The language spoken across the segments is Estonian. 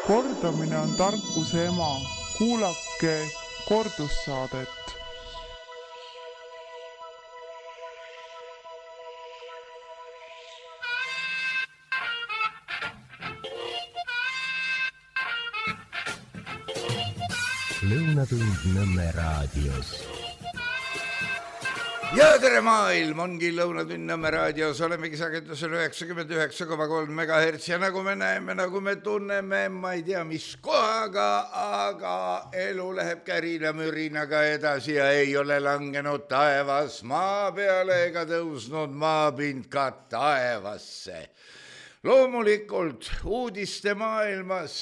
Kordamine on tarkuse ema. Kuulake kordussaadet. Lõunatund Nõmme raadios. Ja tere maailm, ongi Lõunatund Nõmme raadios, olemegi sagedusel 99,3 MHz ja nagu me näeme, nagu me tunneme, ma ei tea mis kohaga, aga elu läheb kärina-mürinaga edasi ja ei ole langenud taevas maa peale ega tõusnud maapind ka taevasse. Loomulikult uudiste maailmas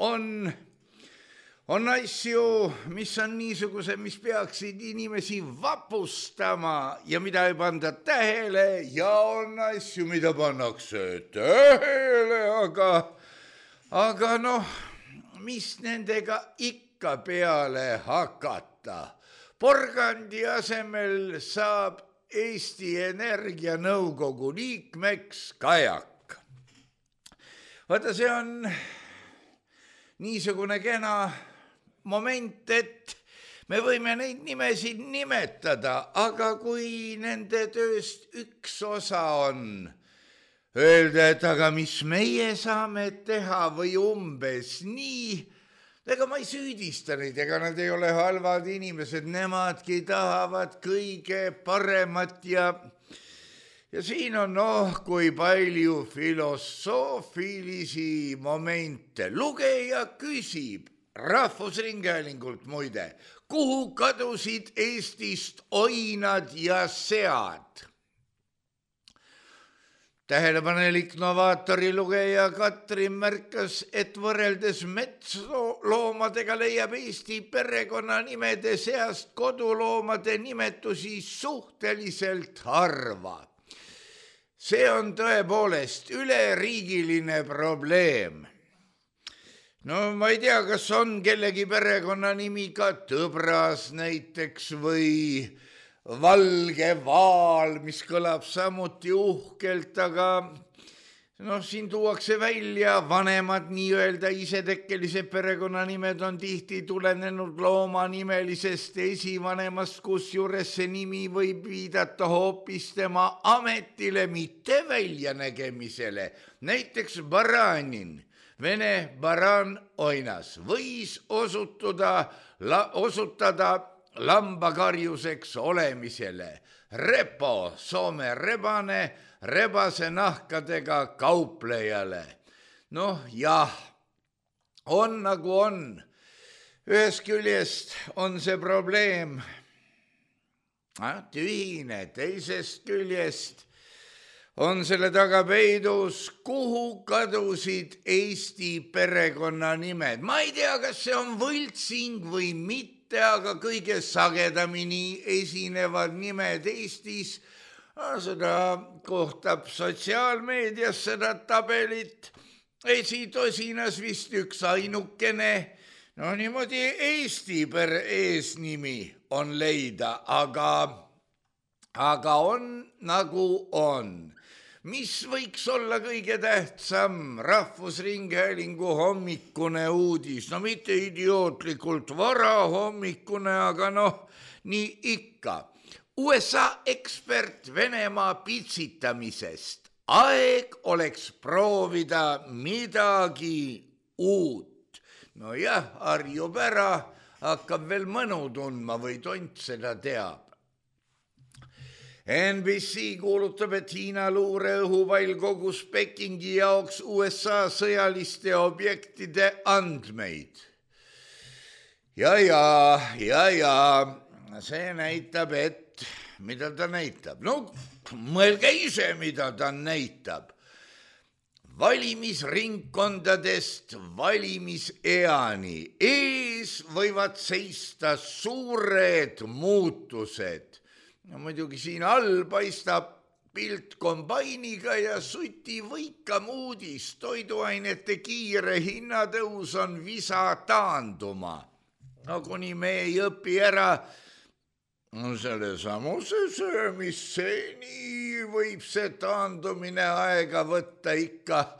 on asju, mis on niisuguse, mis peaksid inimesi vapustama ja mida ei panda tähele ja on asju, mida pannakse tähele, aga noh, mis nendega ikka peale hakata. Porgandi asemel saab Eesti Energia nõukogu liikmeks Kajak. Vaata, see on niisugune kena moment, et me võime neid nimesid nimetada, aga kui nende tööst üks osa on öelda, et aga mis meie saame teha või umbes nii, ega ma ei süüdista neid, ega nad ei ole halvad inimesed, nemadki tahavad kõige paremat ja siin on kui palju filosoofilisi momente. Lugeja küsib Rahvusringhäälingult muide, kuhu kadusid Eestist oinad ja sead? Tähelepanelik novaatori lugeja Katrin märkas, et võrreldes metsloomadega leiab Eesti perekonnanimede seast koduloomade nimetusi suhteliselt harva. See on tõepoolest üleriigiline probleem. No ma ei tea, kas on kellegi perekonnanimi ka Tõbras näiteks või Valge Vaal, mis kõlab samuti uhkelt, aga siin tuuakse välja vanemad nii-öelda isetekkelised perekonnanimed on tihti tulenenud loomanimelisest esivanemast, kusjuures see nimi võib viidata hoopis tema ametile, mitte väljanägemisele. Näiteks Baranin, vene baran oinas, võis osutada lambakarjuseks olemisele. Repo, soome rebane, rebase nahkadega kauplejale. Noh, jah, on nagu on. Ühest küljest on see probleem tühine, teisest küljest on selle taga peidus, kuhu kadusid Eesti perekonnanimed. Ma ei tea, kas see on võltsing või mitte, aga kõige sagedamini esinevad nimed Eestis. Seda kohtab sotsiaalmeedias seda tabelit. Esitosinas vist üks ainukene. No niimoodi Eesti eesnimi on leida, aga on nagu on. Mis võiks olla kõige tähtsam Rahvusringhäälingu hommikune uudis? No mitte idiootlikult varahommikune, aga nii ikka. USA ekspert Venemaa pitsitamisest. Aeg oleks proovida midagi uut. No jah, harjub ära, hakkab veel mõnu tundma või tont seda teab. NBC kuulutab, et Hiina luureõhuvail kogus Pekingi jaoks USA sõjaliste objektide andmeid. Ja, see näitab, et mida ta näitab. No mõelge ise, mida ta näitab. Valimisringkondadest valimiseani ees võivad seista suured muutused. No muidugi siin all paistab pilt kombainiga ja suti võikam uudis. Toiduainete kiire hinnatõus on visa taanduma. No kuni me ei õpi ära selle samuse söömisseni võib see taandumine aega võtta ikka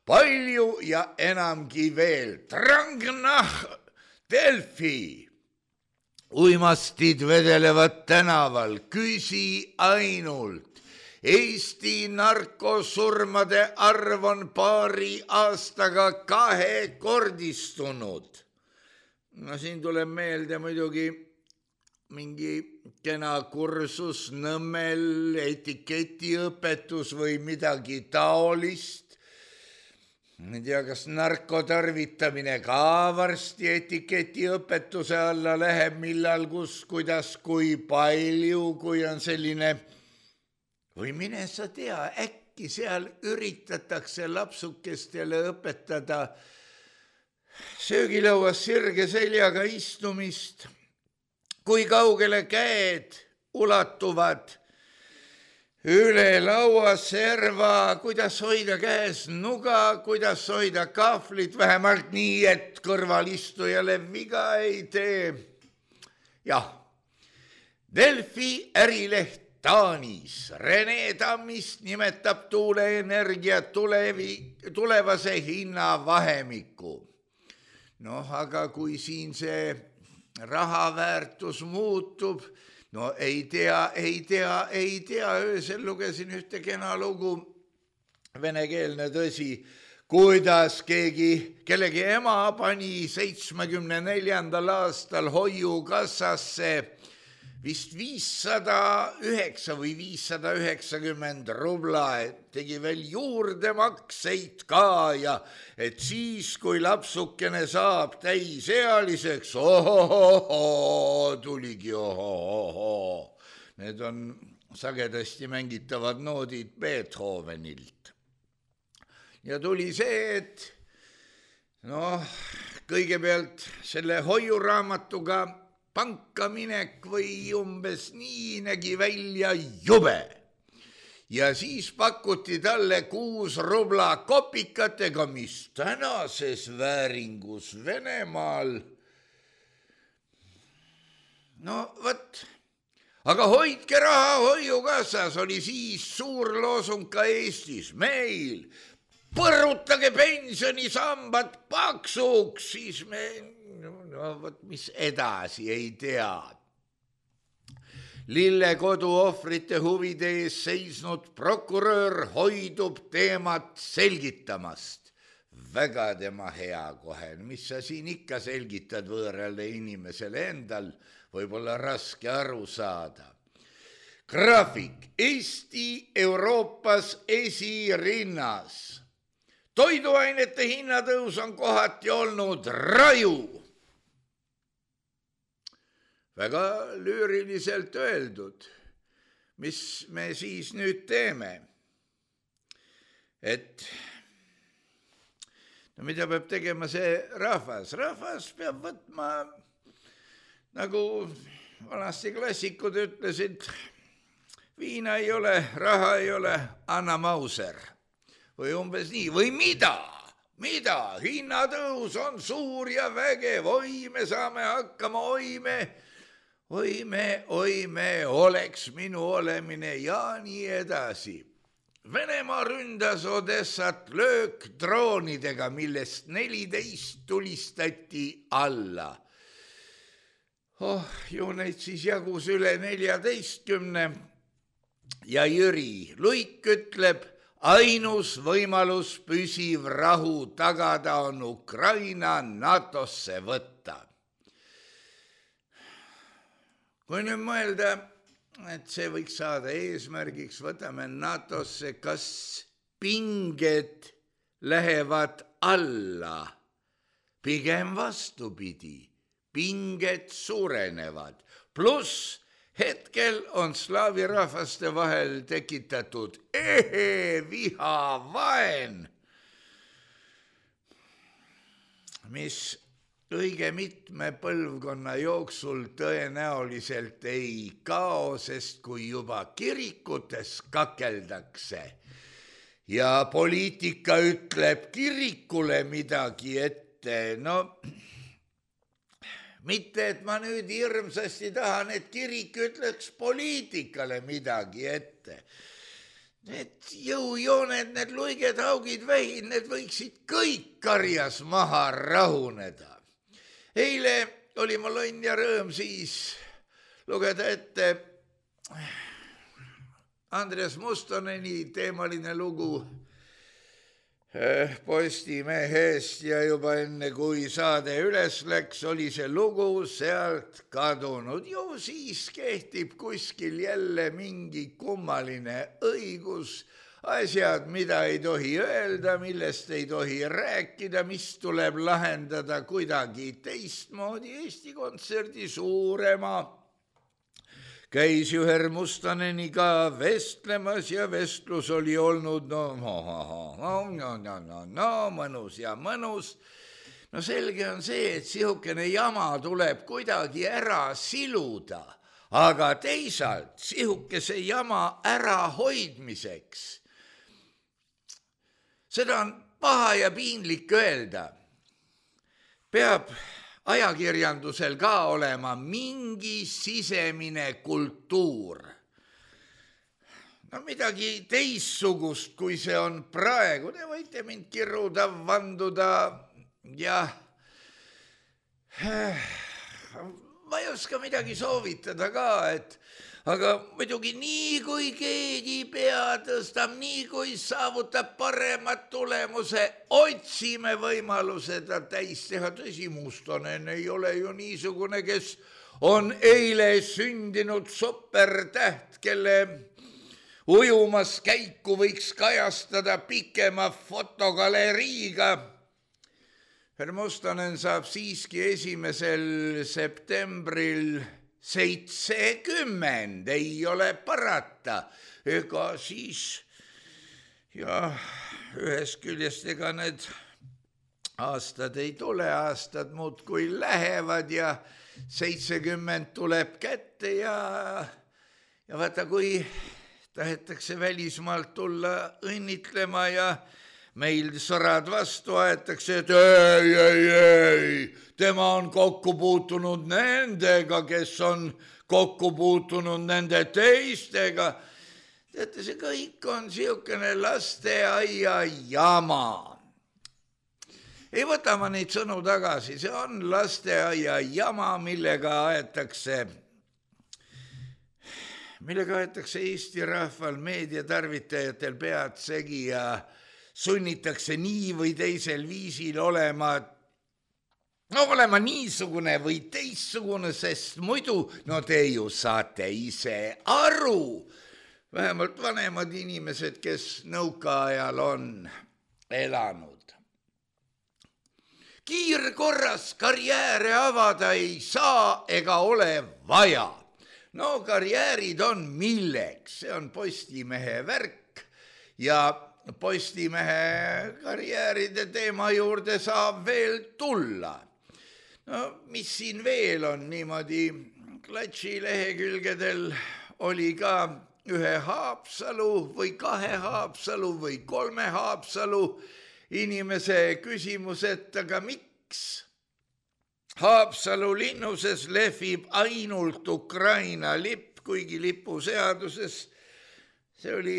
palju ja enamgi veel. Trangnah Delfi. Uimastid vedelevad tänaval, küsi ainult. Eesti narkosurmade arv on paari aastaga 2-kordistunud. No siin tuleb meelde muidugi mingi kena kursus Nõmmel, etiketiõpetus või midagi taolist. Ma ei tea, kas narkotarvitamine ka varsti etiketiõpetuse alla läheb, millal, kus, kuidas, kui palju, kui on selline, või mine sa tea, äkki seal üritatakse lapsukestele õpetada söögilauas sirge seljaga istumist, kui kaugele käed ulatuvad üle laua serva, kuidas hoida käes nuga, kuidas hoida kahvlit, vähemalt nii, et kõrvalistujale viga ei tee. Jah, Delfi ärileht Taanis Rene Tammist nimetab tuuleenergia tulevase hinna vahemikku. Noh, aga kui siin see rahaväärtus muutub, no ei tea, öösel lugesin ühte kena lugu, venekeelne tõsi, kuidas kellegi ema pani 74. aastal hoiukassasse vist 509 või 590 rubla, tegi veel juurdemakseid ka ja et siis, kui lapsukene saab täisealiseks, tuligi ohohoho. Need on sagedasti mängitavad noodid Beethovenilt. Ja tuli see, et kõigepealt selle hoiuraamatuga panka minek või umbes nii nägi välja jube. Ja siis pakuti talle 6 rubla kopikatega, mis tänases vääringus Venemaal. No võt, aga hoidke raha hoiukassas oli siis suur loosung ka Eestis, meil. Põrutage pensionisambad paksuks, siis me... mis edasi ei tea. Lillekodu ohvrite huvide ees seisnud prokurör hoidub teemat selgitamast. Väga tema hea kohe, mis sa siin ikka selgitad võõrale inimesele endal, võib-olla raske aru saada. Graafik, Eesti Euroopas esirinnas. Toiduainete hinnatõus on kohati olnud raju. Väga lüüriliselt öeldud, mis me siis nüüd teeme, et mida peab tegema see rahvas? Rahvas peab võtma, nagu vanasti klassikud ütlesid, viina ei ole, raha ei ole, anna Mauser. Või umbes nii, või mida? Hinnatõus on suur ja vägev, oi, me saame hakkama, oi me, oleks minu olemine ja nii edasi. Venemaa ründas Odessat löökdroonidega, millest 14 tulistati alla. Ju neid siis jagus üle 14 ja Jüri Luik ütleb, ainus võimalus püsiv rahu tagada on Ukraina NATOsse võtta. Kui nüüd mõelda, et see võiks saada eesmärgiks, võtame NATOsse, kas pinged lähevad alla? Pigem vastupidi, pinged suurenevad. Pluss hetkel on slaavi rahvaste vahel tekitatud viha, vaen, mis õige mitme põlvkonna jooksul tõenäoliselt ei kao, sest kui juba kirikutes kakeldakse ja poliitika ütleb kirikule midagi ette, mitte, et ma nüüd hirmsasti tahan, et kirik ütleks poliitikale midagi ette. Need jõujooned, need luiged, haugid, vähid, need võiksid kõik karjas maha rahuneda. Eile oli mul õnn ja rõõm siis lugeda ette Andres Mustoneni teemaline lugu Postimehest ja juba enne, kui saade üles läks, oli see lugu sealt kadunud. Ju siis kehtib kuskil jälle mingi kummaline õigus, asjad, mida ei tohi öelda, millest ei tohi rääkida, mis tuleb lahendada kuidagi teistmoodi. Eesti Kontserdi suurema käis Juher Mustoneniga vestlemas ja vestlus oli olnud mõnus ja mõnus. No selge on see, et sihukene jama tuleb kuidagi ära siluda, aga teisalt sihukese jama ärahoidmiseks. Seda on paha ja piinlik öelda. Peab ajakirjandusel ka olema mingi sisemine kultuur. No midagi teissugust, kui see on praegu. Te võite mind kiruda, vanduda ja ma ei oska midagi soovitada ka, aga muidugi nii kui keegi pea tõstab, nii kui saavutab paremat tulemuse, otsime võimaluse ta täis teha. Tõsi, Mustonen ei ole ju niisugune, kes on eile sündinud supertäht, kelle ujumas käiku võiks kajastada pikema fotogaleriiga. Herr Mustonen saab siiski 1. septembril 70, ei ole parata. Ega siis, ja ühest küljest ega need aastad ei tule, aastad muudkui lähevad ja 70 tuleb kätte ja vaata, kui tahetakse välismaalt tulla õnnitlema ja meil sõrad vastu aetakse, et ei, tema on kokku puutunud nendega, kes on kokku puutunud nende teistega. Teate, see kõik on siukene lasteaia jama. Ei võta ma neid sõnu tagasi, see on lasteaia jama, millega aetakse Eesti rahval, meediatarvitajatel pead segi ja sunnitakse nii või teisel viisil olema niisugune või teissugune, sest muidu, no te ju saate ise aru, vähemalt vanemad inimesed, kes nõukaajal on elanud. Kiirkorras karjääre avada ei saa ega ole vaja. No karjäärid on milleks, see on Postimehe värk ja Postimehe karjääride teema juurde saab veel tulla. No mis siin veel on niimoodi, Klatši lehekülgedel oli ka 1 Haapsalu või 2 Haapsalu või 3 Haapsalu inimese küsimus, et aga miks Haapsalu linnuses lehvib ainult Ukraina lipp, kuigi lipuseaduses see oli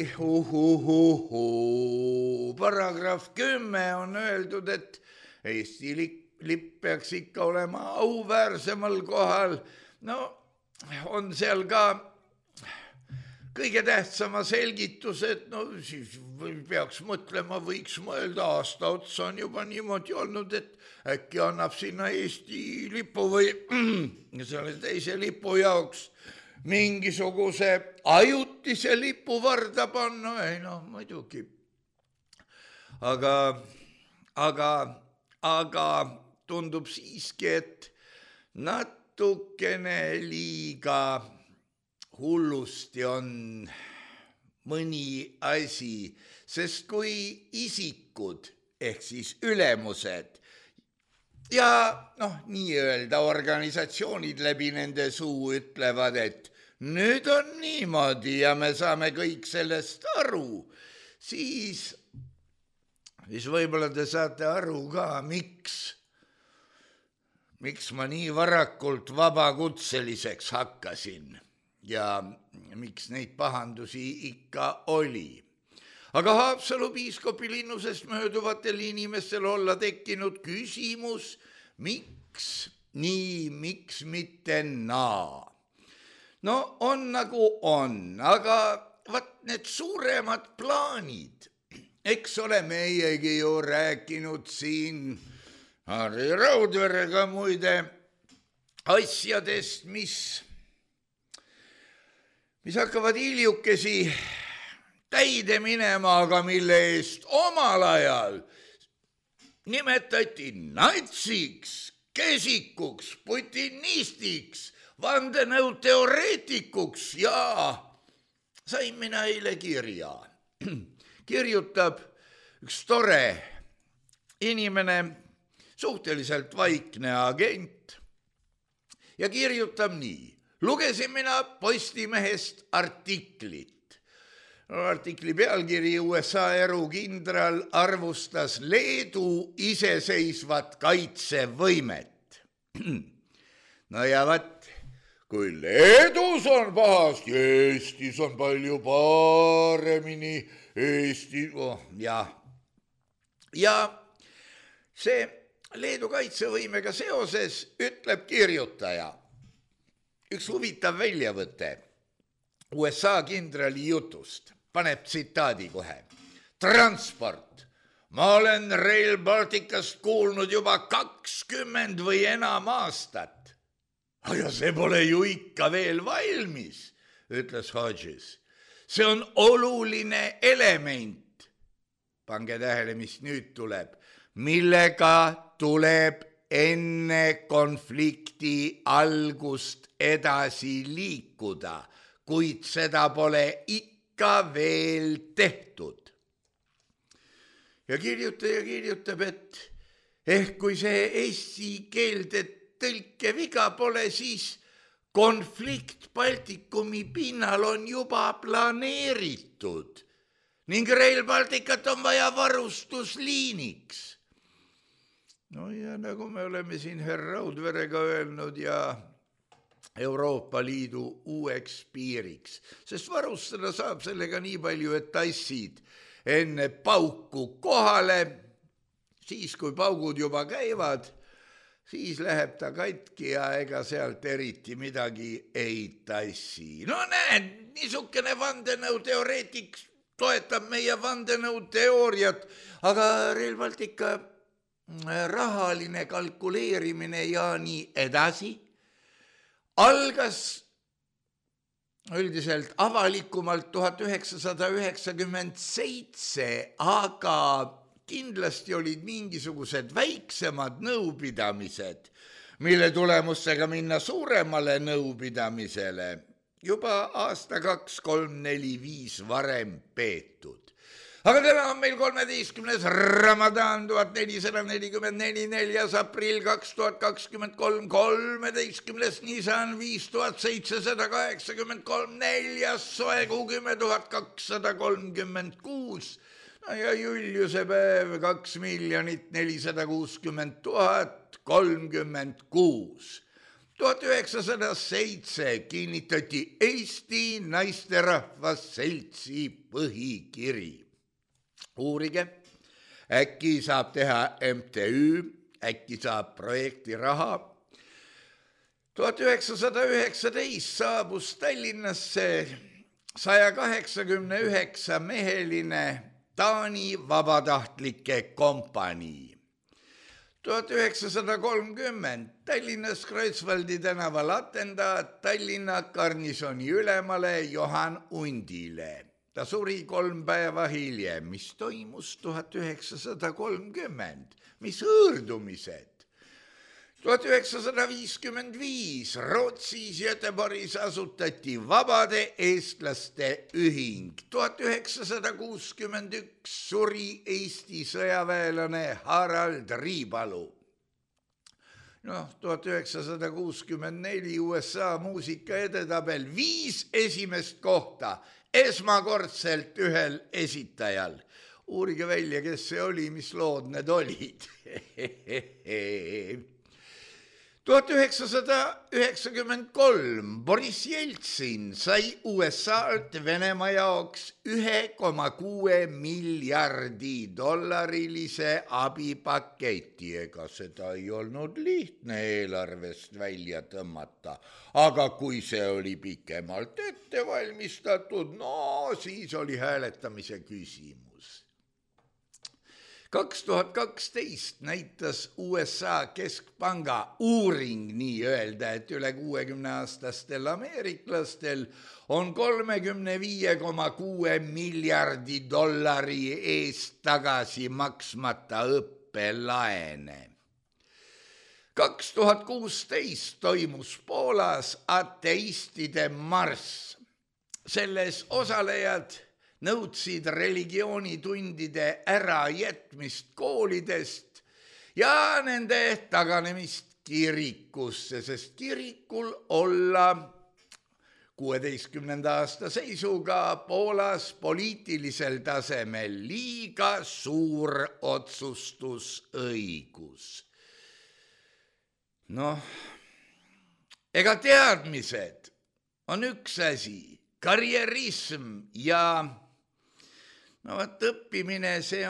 paragrahv 10 on öeldud, et Eesti lipp peaks ikka olema auväärsemal kohal. No on seal ka kõige tähtsama selgitus, et no siis peaks mõtlema, võiks mõelda, aasta otsa on juba niimoodi olnud, et äkki annab sinna Eesti lipu või selle teise lipu jaoks mingisuguse ajutise lipu varda panna, ei noh, muidugi. Aga tundub siiski, et natukene liiga hullusti on mõni asi, sest kui isikud ehk siis ülemused ja nii-öelda organisatsioonid läbi nende suu ütlevad, et nüüd on niimoodi ja me saame kõik sellest aru, siis võib-olla te saate aru ka, miks ma nii varakult vabakutseliseks hakkasin ja miks neid pahandusi ikka oli. aga Haapsalu piiskopi linnusest mööduvatel inimestel olla tekkinud küsimus, miks nii, miks mitte naa. No on nagu on, aga vaat need suuremad plaanid, eks ole meiegi ju rääkinud siin Harri Raudverega muide asjadest, mis hakkavad hiljukesi täide minema, aga mille eest omal ajal nimetati natsiks, kesikuks, putinistiks, vandenõuteoreetikuks ja sain mina eile kirja. Kirjutab üks tore inimene, suhteliselt vaikne agent ja kirjutab nii. Lugesin mina Postimehest artiklit. Artikli pealkiri USA erukindral arvustas Leedu iseseisvat kaitsevõimet. No ja vaat, kui Leedus on pahasti, Eestis on palju paremini. Ja see Leedu kaitsevõimega seoses ütleb kirjutaja. Üks huvitav väljavõte USA kindrali jutust. Paneb tsitaadi kohe. Transport. Ma olen Rail Balticast kuulnud juba 20 või enam aastat. Ja see pole ju ikka veel valmis, ütles Hodges. See on oluline element. Pange tähele, mis nüüd tuleb. Millega tuleb enne konflikti algust edasi liikuda, kuid seda pole ikka veel tehtud. Ja kirjutaja kirjutab, et kui see eesti keelde tõlke viga pole, siis konflikt Baltikumi pinnal on juba planeeritud ning Rail Balticat on vaja varustusliiniks. No ja nagu me oleme siin härra Raudverega öelnud ja Euroopa Liidu uueks piiriks, sest varustada saab sellega nii palju, et tassid enne pauku kohale, siis kui paugud juba käivad, siis läheb ta katki ja ega sealt eriti midagi ei tassi. No näed, niisugune vandenõuteoreetik toetab meie vandenõuteooriat, aga Rail Baltica rahaline kalkuleerimine ja nii edasi algas üldiselt avalikumalt 1997, aga kindlasti olid mingisugused väiksemad nõupidamised, mille tulemustega minna suuremale nõupidamisele juba aasta 2, 3, 4, 5 varem peetud. Aga täna on meil 13. Ramadan 1444, 4. aprill 2023, 13. Nisan 5783, 4. soekuu 10,236 ja Juliuse päev 2 460 036. 1907 kinnitati Eesti Naisterahvas Seltsi põhikiri. Uurige, äkki saab teha MTÜ, äkki saab projektiraha. 1919 saabus Tallinnasse 189-meheline Taani vabatahtlike kompanii. 1930 Tallinnas Kreuzwaldi tänaval atendaat Tallinna garnisoni ülemale Johan Undile. Ta suri 3 päeva hiljem, mis toimus 1930, mis hõõrdumised. 1955 Rootsis Göteborgis asutati Vabade eestlaste ühing. 1961 suri Eesti sõjaväelane Harald Riipalu. 1964 USA muusika edetabel 5 esimest kohta esmakordselt ühel esitajal. Uurige välja, kes see oli, mis lood need olid. 1993 Boris Jeltsin sai USA-lt Venemaa jaoks $1,6 miljardi abipaketi. Ega seda ei olnud lihtne eelarvest välja tõmmata, aga kui see oli pikemalt ette valmistatud, no siis oli hääletamise küsimus. 2012 näitas USA keskpanga uuring nii öelda, et üle 60-aastastel ameeriklastel on $35,6 miljardi eest tagasi maksmata õppelaene. 2016 toimus Poolas ateistide marss. Selles osalejad nõudsid religioonitundide ärajätmist koolidest ja nende taganemist kirikusse, sest kirikul olla 16. aasta seisuga Poolas poliitilisel tasemel liiga suur otsustusõigus. Noh, ega teadmised on üks asi, karjerism ja no vaat õppimine, see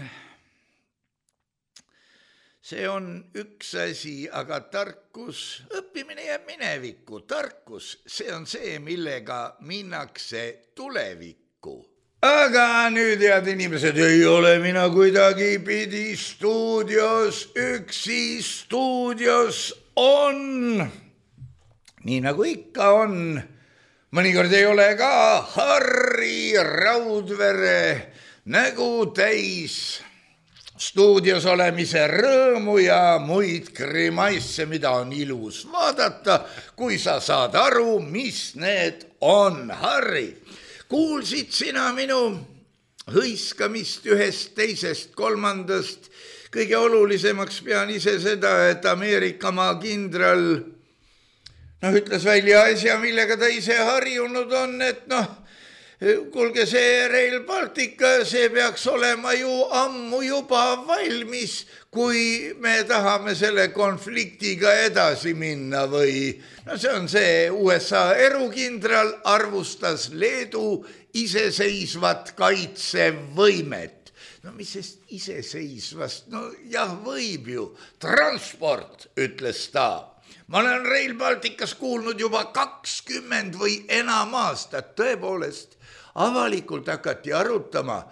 on üks asi, aga tarkus, õppimine jääb minevikku, tarkus, see on see, millega minnakse tulevikku. Aga nüüd, head inimesed, ei ole mina kuidagi pidi stuudios, üksi stuudios on, nii nagu ikka on, mõnikord ei ole ka Harri Raudvere nägu täis stuudios olemise rõõmu ja muid grimasse, mida on ilus vaadata, kui sa saad aru, mis need on. Harri, kuulsid sina minu hõiskamist ühest, teisest, kolmandast? Kõige olulisemaks pean ise seda, et Ameerika maa kindral ütles välja asja, millega ta ise harjunud on, et kuulge, see Rail Baltica, see peaks olema ju ammu juba valmis, kui me tahame selle konfliktiga edasi minna või see on see USA erukindral arvustas Leedu iseseisvat kaitsevõimet. No mis sest iseseisvast? No jah, võib ju. Transport, ütles ta. Ma olen Rail Balticas kuulnud juba 20 või enam aastat, tõepoolest avalikult hakati arutama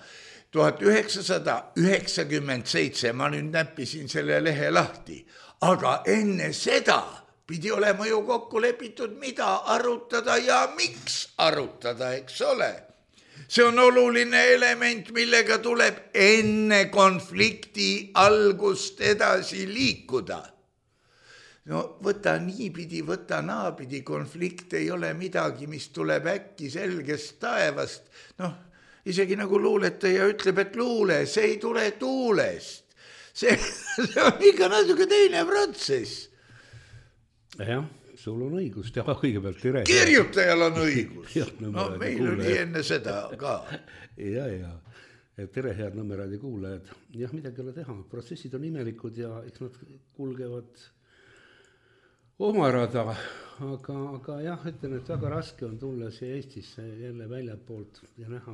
1997, ma nüüd näppisin selle lehe lahti, aga enne seda pidi olema ju kokku lepitud, mida arutada ja miks arutada, eks ole. See on oluline element, millega tuleb enne konflikti algust edasi liikuda. No võta niipidi, võta naapidi, konflikt ei ole midagi, mis tuleb äkki selgest taevast. Isegi nagu luuletaja ütleb, et luule, see ei tule tuulest. See on ikka natuke teine protsess. Jah, sul on õigus, teha kõigepealt tere. Kirjutajal on õigus. Meil oli enne seda ka. Ja. Tere, head Nõmmeraadi kuulajad. Jah, midagi ole teha. Protsessid on imelikud ja eks nad kulgevad oma rada, aga jah, ütlen, et väga raske on tulla siia Eestisse jälle väljapoolt ja näha,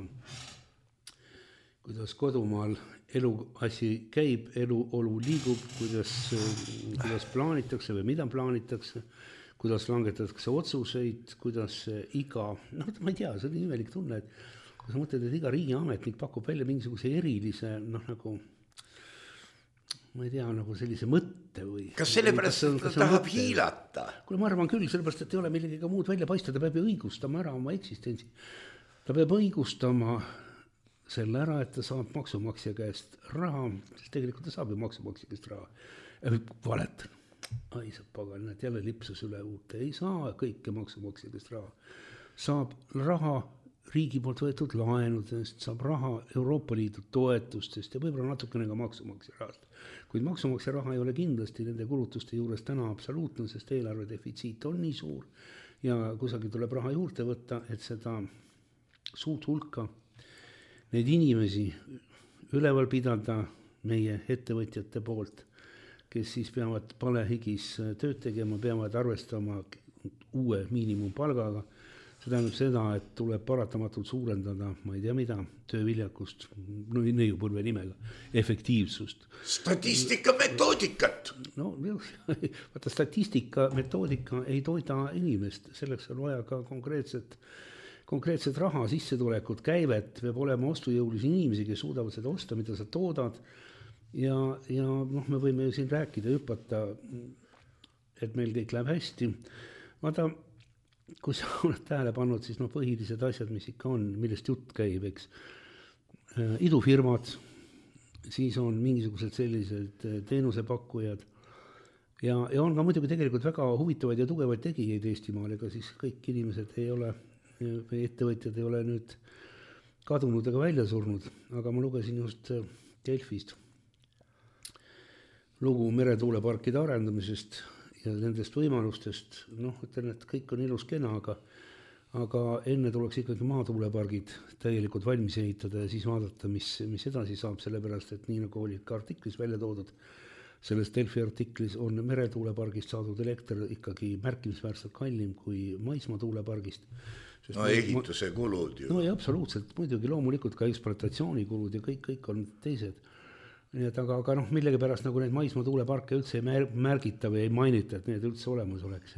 kuidas kodumaal elu asi käib, elu liigub, kuidas plaanitakse või mida plaanitakse, kuidas langetatakse otsuseid, kuidas iga, ma ei tea, see on imelik tunne, et kui sa mõtled, et iga riigiametnik pakub välja mingisuguse erilise, nagu ma ei tea, nagu sellise mõtte või... Kas sellepärast ta tahab hiilata? Kuule, ma arvan küll, sellepärast, et ei ole millegagi muud välja paista, ta peab ju õigustama ära oma eksistentsi. Ta peab õigustama selle ära, et ta saab maksumaksja käest raha, sest tegelikult ta saab ju maksumaksja käest raha. Valetan. Ai, saab pagan, et jälle lipsus üle uute. Ei saa kõike maksumaksja käest raha. Saab raha riigi poolt võetud laenudest, saab raha Euroopa Liidu toetustest ja võib-olla natukene ka maksumaksja rahast. Kuid maksumaksja raha ei ole kindlasti nende kulutuste juures täna absoluutne, sest eelarve defitsiit on nii suur ja kusagil tuleb raha juurde võtta, et seda suurt hulka neid inimesi üleval pidada meie ettevõtjate poolt, kes siis peavad palehigis tööd tegema, peavad arvestama uue miinimumpalgaga. See tähendab seda, et tuleb paratamatult suurendada, ma ei tea mida, tööviljakust, neiupõlve nimega, efektiivsust. Statistika metoodikat. No, vaata, statistika metoodika ei toida inimest, selleks on vaja ka konkreetset raha, sissetulekut, käivet, peab olema ostujõulisi inimesi, kes suudavad seda osta, mida sa toodad. Ja noh, me võime ju siin rääkida, hüpata, et meil kõik läheb hästi. Vaata, kui sa oled tähele pannud, siis põhilised asjad, mis ikka on, millest jutt käib, eks. Idufirmad, siis on mingisugused sellised teenusepakkujad ja on ka muidugi tegelikult väga huvitavaid ja tugevaid tegijaid Eestimaal, ega siis kõik inimesed ei ole, ettevõtjad ei ole nüüd kadunud ega välja surnud, aga ma lugesin just Delfist lugu meretuuleparkide arendamisest ja nendest võimalustest, ütlen, et kõik on ilus kena, aga enne tuleks ikkagi maatuulepargid täielikult valmis ehitada ja siis vaadata, mis edasi saab, sellepärast, et nii nagu oli ka artiklis välja toodud, selles Delfi artiklis on meretuulepargist saadud elekter ikkagi märkimisväärselt kallim kui maismaatuulepargist. No ehituse kulud ju. No ja absoluutselt, muidugi loomulikult ka ekspluatatsioonikulud ja kõik on teised. Nii et aga millegi pärast nagu neid maismaatuuleparke üldse ei märgita või ei mainita, et need üldse olemas oleks.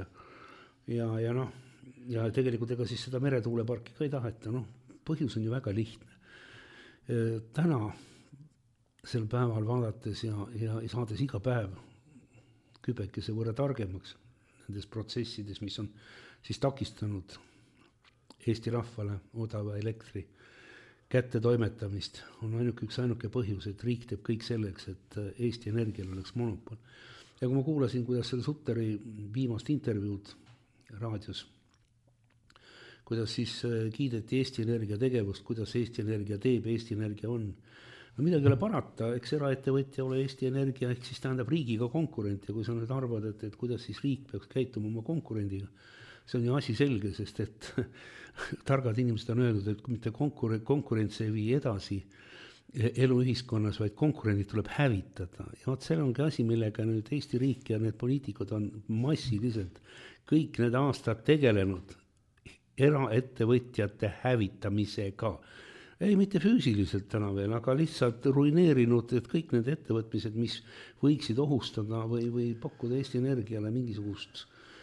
Ja tegelikult ega siis seda meretuuleparki ka ei taheta. Põhjus on ju väga lihtne. Täna sel päeval vaadates ja saades iga päev kübekese võrra targemaks nendes protsessides, mis on siis takistanud Eesti rahvale odava elektri kätte toimetamist, on ainuke põhjus, et riik teeb kõik selleks, et Eesti Energial oleks monopol. Ja kui ma kuulasin, kuidas selle Sutteri viimast intervjuud raadios, kuidas siis kiideti Eesti Energia tegevust, kuidas Eesti Energia teeb, Eesti Energia on. No midagi ei ole parata, eks eraettevõtja ole Eesti Energia, ehk siis tähendab riigiga konkurent ja kui sa nüüd arvad, et kuidas siis riik peaks käituma oma konkurendiga, see on ju asi selge, sest et targad inimesed on öeldud, et mitte konkurents ei vii edasi elu ühiskonnas, vaid konkurendid tuleb hävitada. Ja seal ongi asi, millega nüüd Eesti riik ja need poliitikud on massiliselt kõik need aastad tegelenud eraettevõtjate hävitamisega. Ei mitte füüsiliselt täna veel, aga lihtsalt ruineerinud, et kõik need ettevõtmised, mis võiksid ohustada või pakkuda Eesti Energiale mingisugust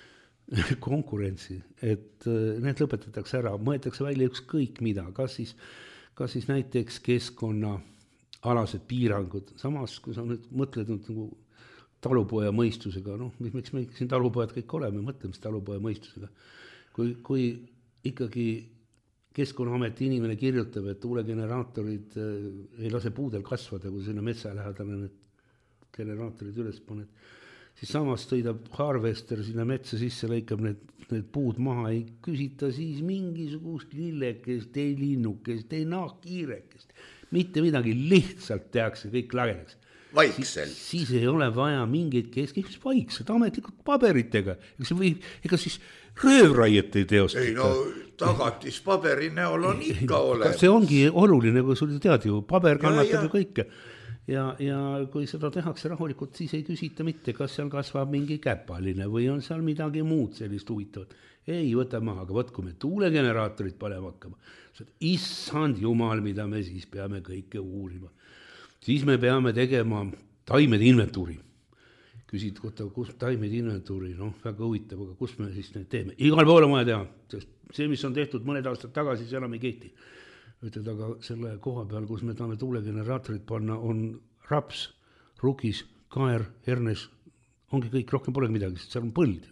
konkurentsi, et need lõpetatakse ära, mõetakse välja ükskõik mida, kas siis näiteks keskkonnaalased piirangud, samas kui sa nüüd mõtled nagu talupoja mõistusega, miks me siin talupojad kõik oleme, mõtleme talupoja mõistusega, kui ikkagi Keskkonnaameti inimene kirjutab, et tuulegeneraatorid ei lase puudel kasvada, kui sinna metsa lähedale need generaatorid üles paned, siis samas tõidab harvester sinna metsa sisse, lõikab need puud maha, ei küsita siis mingisugust lillekest, ei linnukest, ei nahkhiirekest, mitte midagi, lihtsalt tehakse kõik lagedaks. Vaikselt. Siis ei ole vaja mingeid kes vaikselt, ametlikult paberitega, ega siis röövraiet ei teostata. Ei tagatis paberi näol on ikka olemas. See ongi oluline, kui sul tead ju, paber kannatab ju kõike. Ja kui seda tehakse rahulikult, siis ei küsita mitte, kas seal kasvab mingi käpaline või on seal midagi muud sellist huvitavat. Ei võta maha, aga võt, kui me tuulegeneraatorid paneme hakkama. Issand jumal, mida me siis peame kõike uurima. Siis me peame tegema taimede inventuuri. Küsid, kus taimede inventuuri, väga huvitav, aga kus me siis need teeme? Igal pool on vaja teha, sest see, mis on tehtud mõned aastad tagasi, see enam ei kehti. Ütled, aga selle koha peal, kus me tahame tuulegeneraatorid panna, on raps, rukis, kaer, hernes, ongi kõik, rohkem pole midagi, sest seal on põld.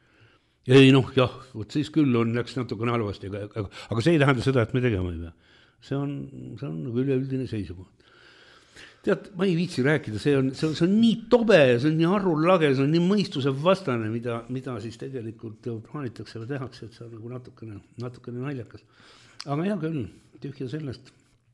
Ei võt siis küll läks natukene halvasti, aga see ei tähenda seda, et me tegema ei pea. See on üleüldine seisukoht. Tead, ma ei viitsi rääkida, see on nii tobe, see on nii arrulage, see on nii mõistuse vastane, mida siis tegelikult plaanitakse või tehakse, et see on nagu natukene naljakas. Aga hea küll, tühja sellest.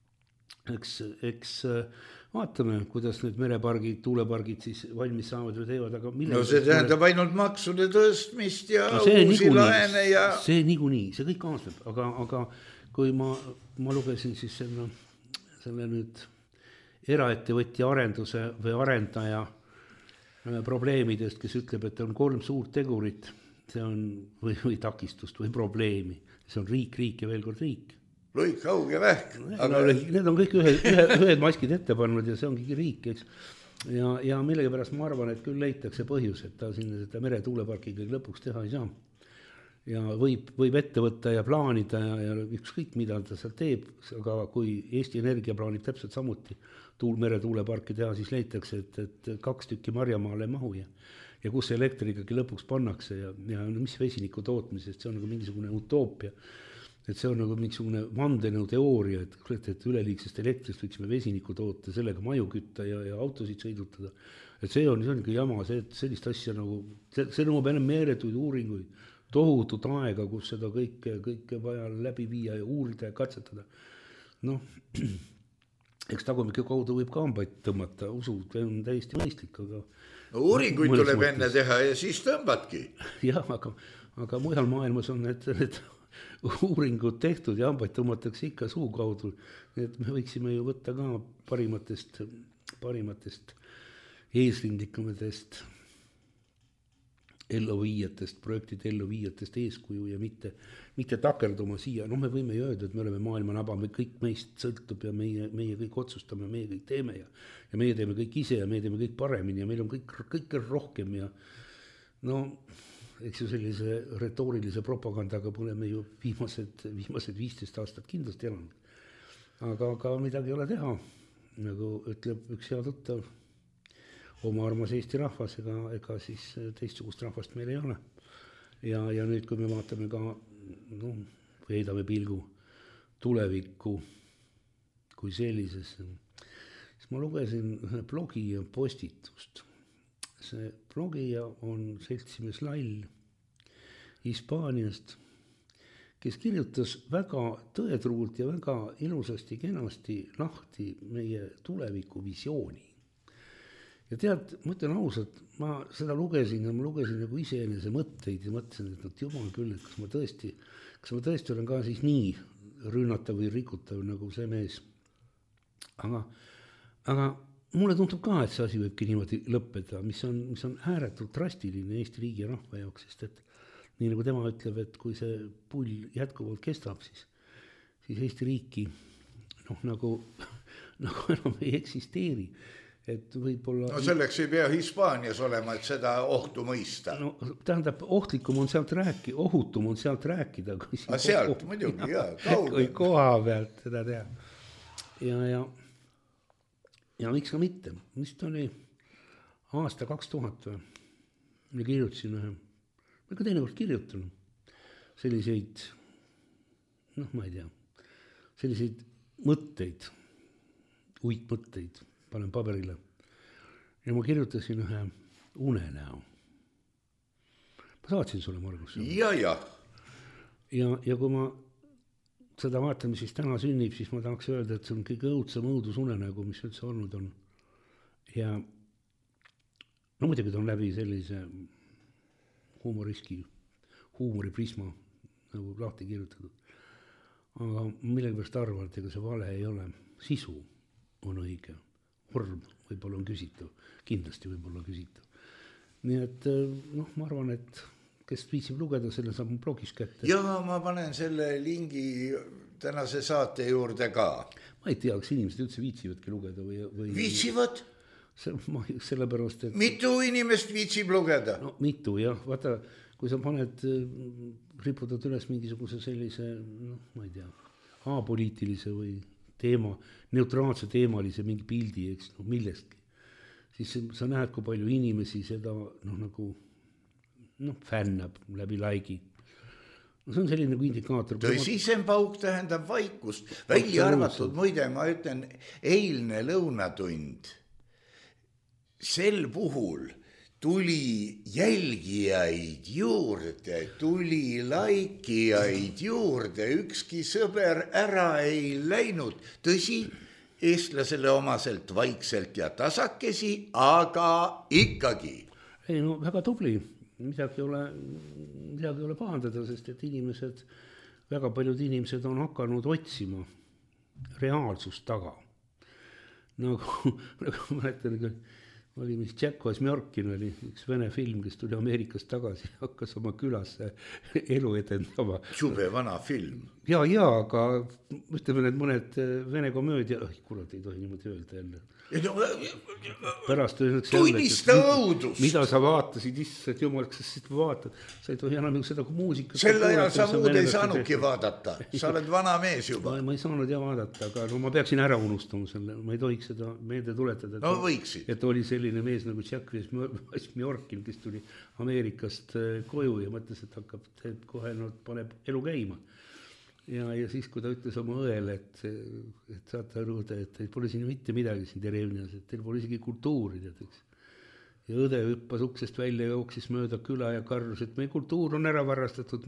Eks vaatame, kuidas need merepargid, tuulepargid siis valmis saavad või teevad. Aga see tähendab ainult maksude tõstmist ja uusi laene ja... See niikuinii, see kõik aastab, aga kui ma lugesin siis selle nüüd eraettevõtja arenduse või arendaja probleemidest, kes ütleb, et on 3 suurt tegurit, see on või takistust või probleemi. See on riik ja veel kord riik. Luik, haug ja vähk. Aga... No, need on kõik ühed maskid ette pannud ja see ongi riik, eks. Ja millegipärast ma arvan, et küll leitakse põhjus, et ta sinna seda meretuuleparki kõik lõpuks teha ei saa. Ja võib ette võtta ja plaanida ja ükskõik mida ta seal teeb, aga kui Eesti Energia plaanib täpselt samuti meretuuleparki teha, siis leitakse, et 2 tükki Marjamaale ei mahu ja kus see elektri ikkagi lõpuks pannakse ja mis vesiniku tootmisest, see on nagu mingisugune utoopia. Et see on nagu mingisugune vandenõu teooria, et üleliigsest elektrist võiksime vesiniku toota, sellega maju kütta ja autosid sõidutada. Et see on ikka jama, sellist asja nagu, see nõuab enne meeletuid uuringuid, tohutut aega, kus seda kõike vaja läbi viia ja uurida ja katsetada. Noh, eks tagumike kaudu võib ka hambaid tõmmata, usud, on täiesti mõistlik, aga... Uuringuid tuleb enne teha ja siis tõmbadki. Jah, aga mujal maailmas on need uuringud tehtud ja hambaid tõmmatakse ikka suu kaudu. Et me võiksime ju võtta ka parimatest eesrindlikumatest elluviijatest, projektide elluviijatest eeskuju ja mitte takerduma siia. No me võime ju öelda, et me oleme maailma naba, me kõik meist sõltub ja meie kõik otsustame, meie kõik teeme ja meie teeme kõik ise ja meie teeme kõik paremini ja meil on kõik rohkem ja no, eks ju sellise retoorilise propagandaga pole me ju viimased 15 aastat kindlasti elanud. Aga midagi ei ole teha, nagu ütleb üks hea tuttav, oma armas Eesti rahvas, ega siis teistsugust rahvast meil ei ole. Ja nüüd, kui me vaatame ka, või heidame pilgu tulevikku kui sellisesse, siis ma lugesin blogi ja postitust. See blogija on seltsimees Lall Hispaaniast, kes kirjutas väga tõetruult ja väga ilusasti, kenasti lahti meie tuleviku visiooni. Ja tead, ma ütlen ausalt, ma seda lugesin nagu iseenese mõtteid ja mõtlesin, et jumal küll, et kas ma tõesti olen ka siis nii rünnatav või rikutav nagu see mees. Aga mulle tundub ka, et see asi võibki niimoodi lõppeda, mis on ääretult drastiline Eesti riigi ja rahva jaoks, sest et nii nagu tema ütleb, et kui see pull jätkuvalt kestab, siis Eesti riiki nagu enam ei eksisteeri. Et võib-olla... No selleks ei pea Hispaanias olema, et seda ohtu mõista. No tähendab, ohutum on sealt rääkida. Aga sealt muidugi, jah, kaudu. Kui koha pealt seda teha. Ja miks ka mitte? Vist oli aasta 2000 või? Ma kirjutasin ühe, ma ka teinekord kirjutan selliseid, ma ei tea, selliseid mõtteid, uitmõtteid, panen paberile. Ja ma kirjutasin ühe unenäo. Ma saatsin sulle, Margus. Ja. Ja kui ma seda vaatan, mis siis täna sünnib, siis ma tahaks öelda, et see on kõige õudsem õudusunenägu, mis üldse olnud on. Ja no muidugi ta on läbi sellise huumoriprisma nagu lahti kirjutatud. Aga millegipärast arvan, et ega see vale ei ole. Sisu on õige. Vorm võib-olla on küsitav, kindlasti võib-olla küsitav. Nii et ma arvan, et kes viitsib lugeda, selle saab mu blogis kätte. Ja ma panen selle lingi tänase saate juurde ka. Ma ei tea, kas inimesed üldse viitsivadki lugeda või... Viitsivad? Sellepärast, et... Mitu inimest viitsib lugeda? No mitu, jah. Vaata, kui sa paned, riputad üles mingisuguse sellise, ma ei tea, apoliitilise või neutraalse teemalise mingi pildi, eks, millestki. Siis sa näed, kui palju inimesi seda fännab läbi laigi. See on selline nagu indikaator. Tõsisem pauk tähendab vaikust. Välja arvatud, muide, ma ütlen, eilne lõunatund. Sel puhul tuli jälgijaid juurde, tuli laikijaid juurde, ükski sõber ära ei läinud. Tõsi, eestlasele omaselt vaikselt ja tasakesi, aga ikkagi. Ei, väga tubli. Midagi ei ole pahandada, sest et väga paljud inimesed on hakanud otsima reaalsust taga. Nagu mäletan, oli mis Jack Osmjorkin oli üks vene film, kes tuli Ameerikast tagasi, hakkas oma külasse elu edendama. Jube vana film. Ja, aga ütleme need mõned vene komöödia, kurat ei tohi niimoodi öelda jälle. Pärast tunnista õudust. Mida sa vaatasid, issand jumal, kas sa siit vaatad? Sa ei tohi enam seda kui muusikat. Selle ajal sa muud ei saanudki vaadata. Sa oled vana mees juba. Ma ei saanud vaadata, aga no ma peaksin ära unustama selle. Ma ei tohiks seda meelde tuletada. No võiksid. Et oli selline mees nagu Jack Osmjorkin, kes tuli Ameerikast koju ja mõtles, et hakkab kohe paneb elu käima. Ja siis, kui ta ütles oma õele, et saate aru, et teil pole siin mitte midagi siin Terevnias, et teil pole isegi kultuuri, teateks. Ja õde hüppas uksest välja ja jooksis mööda küla ja karjus, et meie kultuur on ära varastatud.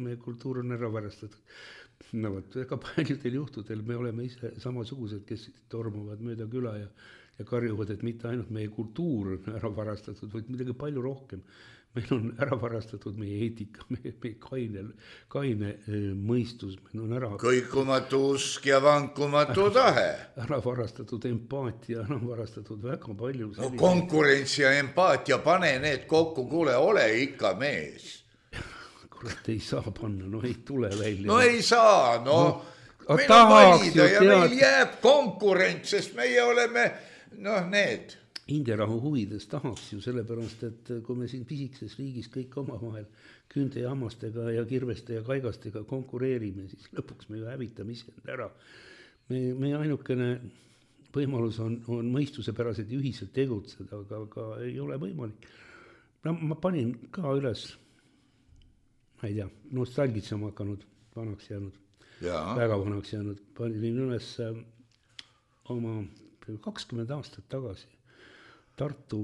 No võt, väga paljudel juhtudel me oleme ise samasugused, kes tormuvad mööda küla ja karjuvad, et mitte ainult meie kultuur on ära varastatud, vaid midagi palju rohkem. Meil on ära varastatud meie eetika, meie kaine mõistus. Meil on ära kõikumatu usk ja vankumatu tahe. Ära varastatud empaatia, ära varastatud väga palju. No, konkurents ja empaatia, pane need kokku, kuule, ole ikka mees. Kurat, ei saa panna, no ei tule välja. No ei saa, meil on valida ja meil jääb konkurents, sest meie oleme, need. India rahu huvides tahaks ju sellepärast, et kui me siin pisikses riigis kõik omavahel künde ja hammastega ja kirveste ja kaigastega konkureerime, siis lõpuks me ju hävitame ise ära. Me ainukene võimalus on mõistusepäraselt ühiselt tegutseda, aga ei ole võimalik. No, ma panin ka üles, ma ei tea, nostalgitsema hakanud, vanaks jäänud, väga vanaks jäänud, panin üles oma 20 aastat tagasi Tartu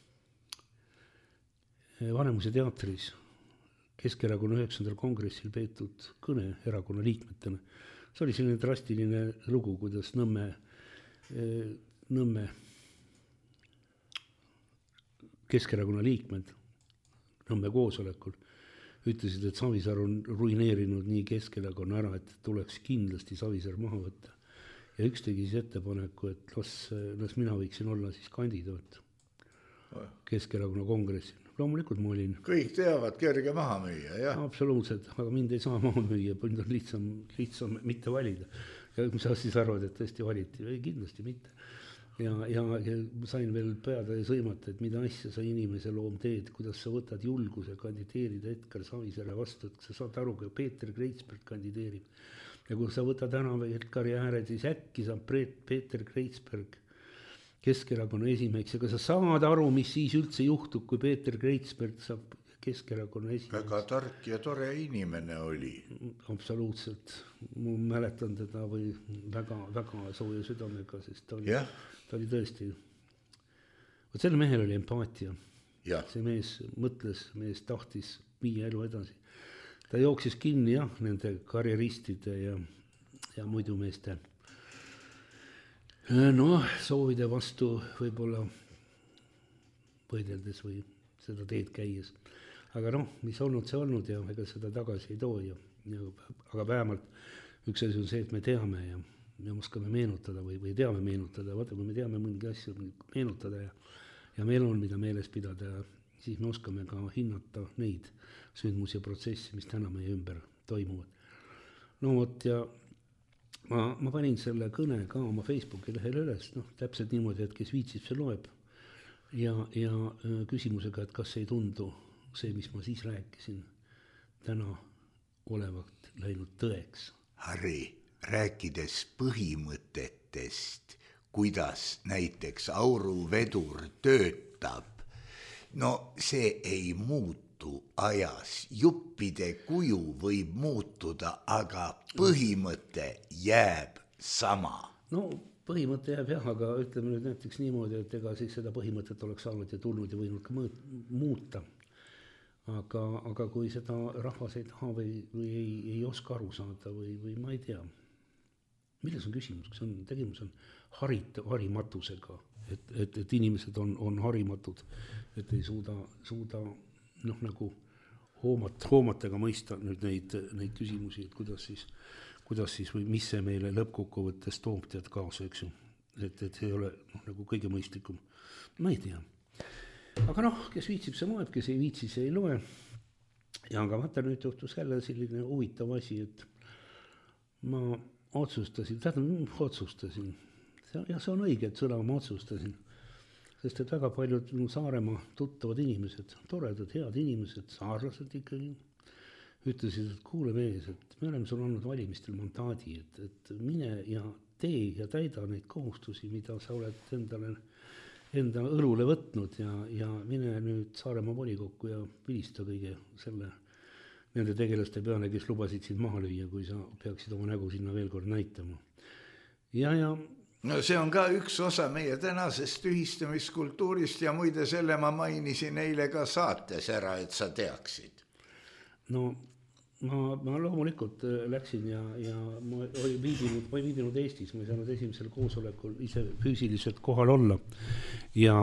Vanemuise teatris Keskerakonna 9. kongressil peetud kõne erakonna liikmetena. See oli selline drastiline lugu, kuidas Nõmme Keskerakonna liikmed Nõmme koosolekul ütlesid, et Savisaar on ruineerinud nii Keskerakonna ära, et tuleks kindlasti Savisaar maha võtta. Ja üks tegi siis ettepaneku, et las mina võiksin olla siis kandidaat Keskerakonna kongressil. Loomulikult ma olin. Kõik teavad kerge maha müüa, jah? Absoluutselt, aga mind ei saa maha müüa, mind on lihtsam mitte valida. Ja sa siis arvad, et tõesti valiti? Ei, kindlasti mitte. Ja sain veel peada ja sõimata, et mida asja sa inimese loom teed, kuidas sa võtad julguse kandideerida Edgar Savisaare vastu, et sa saad aru, kui Peeter Kreitsberg kandideerib. Ja kui sa võtad ära Edgari ääred, siis äkki saab Peeter Kreitsberg Keskerakonna esimeheks. Ja kui sa saad aru, mis siis üldse juhtub, kui Peeter Kreitsberg saab Keskerakonna esimeheks. Väga tark ja tore inimene oli. Absoluutselt. Ma mäletan teda või väga, väga sooja südamega, sest ta oli tõesti. Selle mehel oli empaatia. See mees mõtles, mees tahtis viia elu edasi. Ta jooksis kinni nende karjeristide ja muidu meeste soovide vastu võib-olla võideldes või seda teed käies. Aga mis olnud see olnud ja ega seda tagasi ei too. Aga vähemalt üks asi on see, et me teame ja me oskame meenutada või teame meenutada. Vaata, kui me teame mingi asju meenutada ja meil on, mida meeles pidada, siis me oskame ka hinnata neid sündmusi ja protsessi, mis täna meie ümber toimuvad. No vot, ja ma panin selle kõne ka oma Facebooki lehel üles, täpselt niimoodi, et kes viitsib, see loeb. Ja küsimusega, et kas ei tundu see, mis ma siis rääkisin, täna olevat läinud tõeks. Harri, rääkides põhimõtetest, kuidas näiteks auruvedur töötab, see ei muutu ajas. Juppide kuju võib muutuda, aga põhimõte jääb sama. Põhimõte jääb aga ütleme nüüd näiteks niimoodi, et ega siis seda põhimõtet oleks saanud ja tulnud ja võinud ka muuta. Aga kui seda rahvas ei taha või ei oska aru saada või ma ei tea, milles on küsimus, kas tegemus on harimatusega, et inimesed on harimatud, et ei suuda nagu hoomatega mõista nüüd neid küsimusi, et kuidas siis või mis see meile lõppkokkuvõttes toob tead kaasa, eks ju, et see ei ole nagu kõige mõistlikum. Ma ei tea. aga noh, kes viitsib, see loeb, kes ei viitsi, see ei loe. Ja aga vaata, nüüd juhtus jälle selline huvitav asi, et ma otsustasin, ja see on õige, et sõna ma otsustasin, sest et väga paljud Saaremaa tuttavad inimesed, toredad, head inimesed, saarlased ikkagi, ütlesid, et kuule mees, et me oleme sul olnud valimistel mandaadi, et mine ja tee ja täida neid kohustusi, mida sa oled enda õlule võtnud ja mine nüüd Saaremaa volikokku ja vilista kõige nende tegelaste peale, kes lubasid sind maha lüüa, kui sa peaksid oma nägu sinna veel kord näitama. Ja no see on ka üks osa meie tänasest ühistamiskultuurist ja muide selle ma mainisin eile ka saates ära, et sa teaksid. No ma loomulikult läksin ja ma ei viibinud Eestis, ma ei saanud esimesel koosolekul ise füüsiliselt kohal olla ja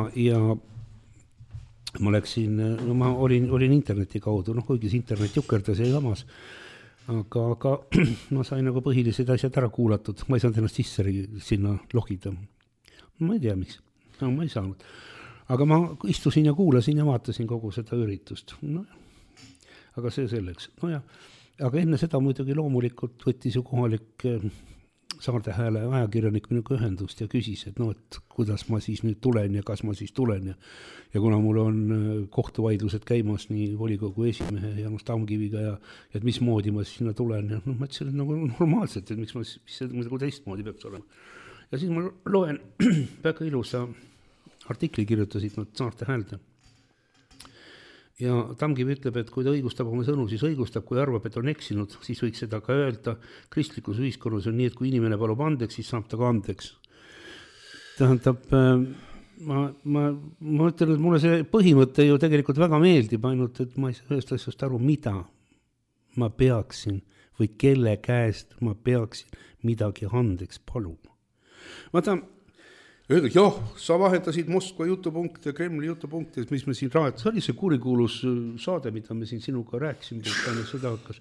ma läksin, no ma olin interneti kaudu, kuigi see internet jukerdas ja jamas, aga ma sain nagu põhilised asjad ära kuulatud, ma ei saanud ennast sisse sinna logida. Ma ei tea, miks, no, ma ei saanud. Aga ma istusin ja kuulasin ja vaatasin kogu seda üritust. No, aga see selleks. No ja, aga enne seda muidugi loomulikult võttis ju kohalik Saarde Hääle ajakirjanik minuga ühendust ja küsis, et no, et kuidas ma siis nüüd tulen ja kas ma siis tulen ja kuna mul on kohtuvaidlused käimas nii volikogu esimehe Jaanus Tamkiviga ja et mismoodi ma siis sinna tulen ja no ma ütlesin, et nagu normaalselt, et mis see nagu teistmoodi peaks olema. Ja siis ma loen väga ilusa artikli kirjutasid nad Saarte Häälde. Ja Tamkiv ütleb, et kui ta õigustab oma sõnu, siis õigustab, kui arvab, et on eksinud, siis võiks seda ka öelda. Kristlikus ühiskonnas on nii, et kui inimene palub andeks, siis saab ta ka andeks. Tähendab, ma ütlen, et mulle see põhimõte ju tegelikult väga meeldib, ainult, et ma ei saa ühest asjast aru, mida ma peaksin või kelle käest ma peaksin midagi andeks paluma. Vaata, öeldagi, jah, sa vahetasid Moskva jutupunkte, Kremli jutupunkte, mis me siin raad, see oli see kurikuulus saade, mida me siin sinuga rääkisime, seda hakkas.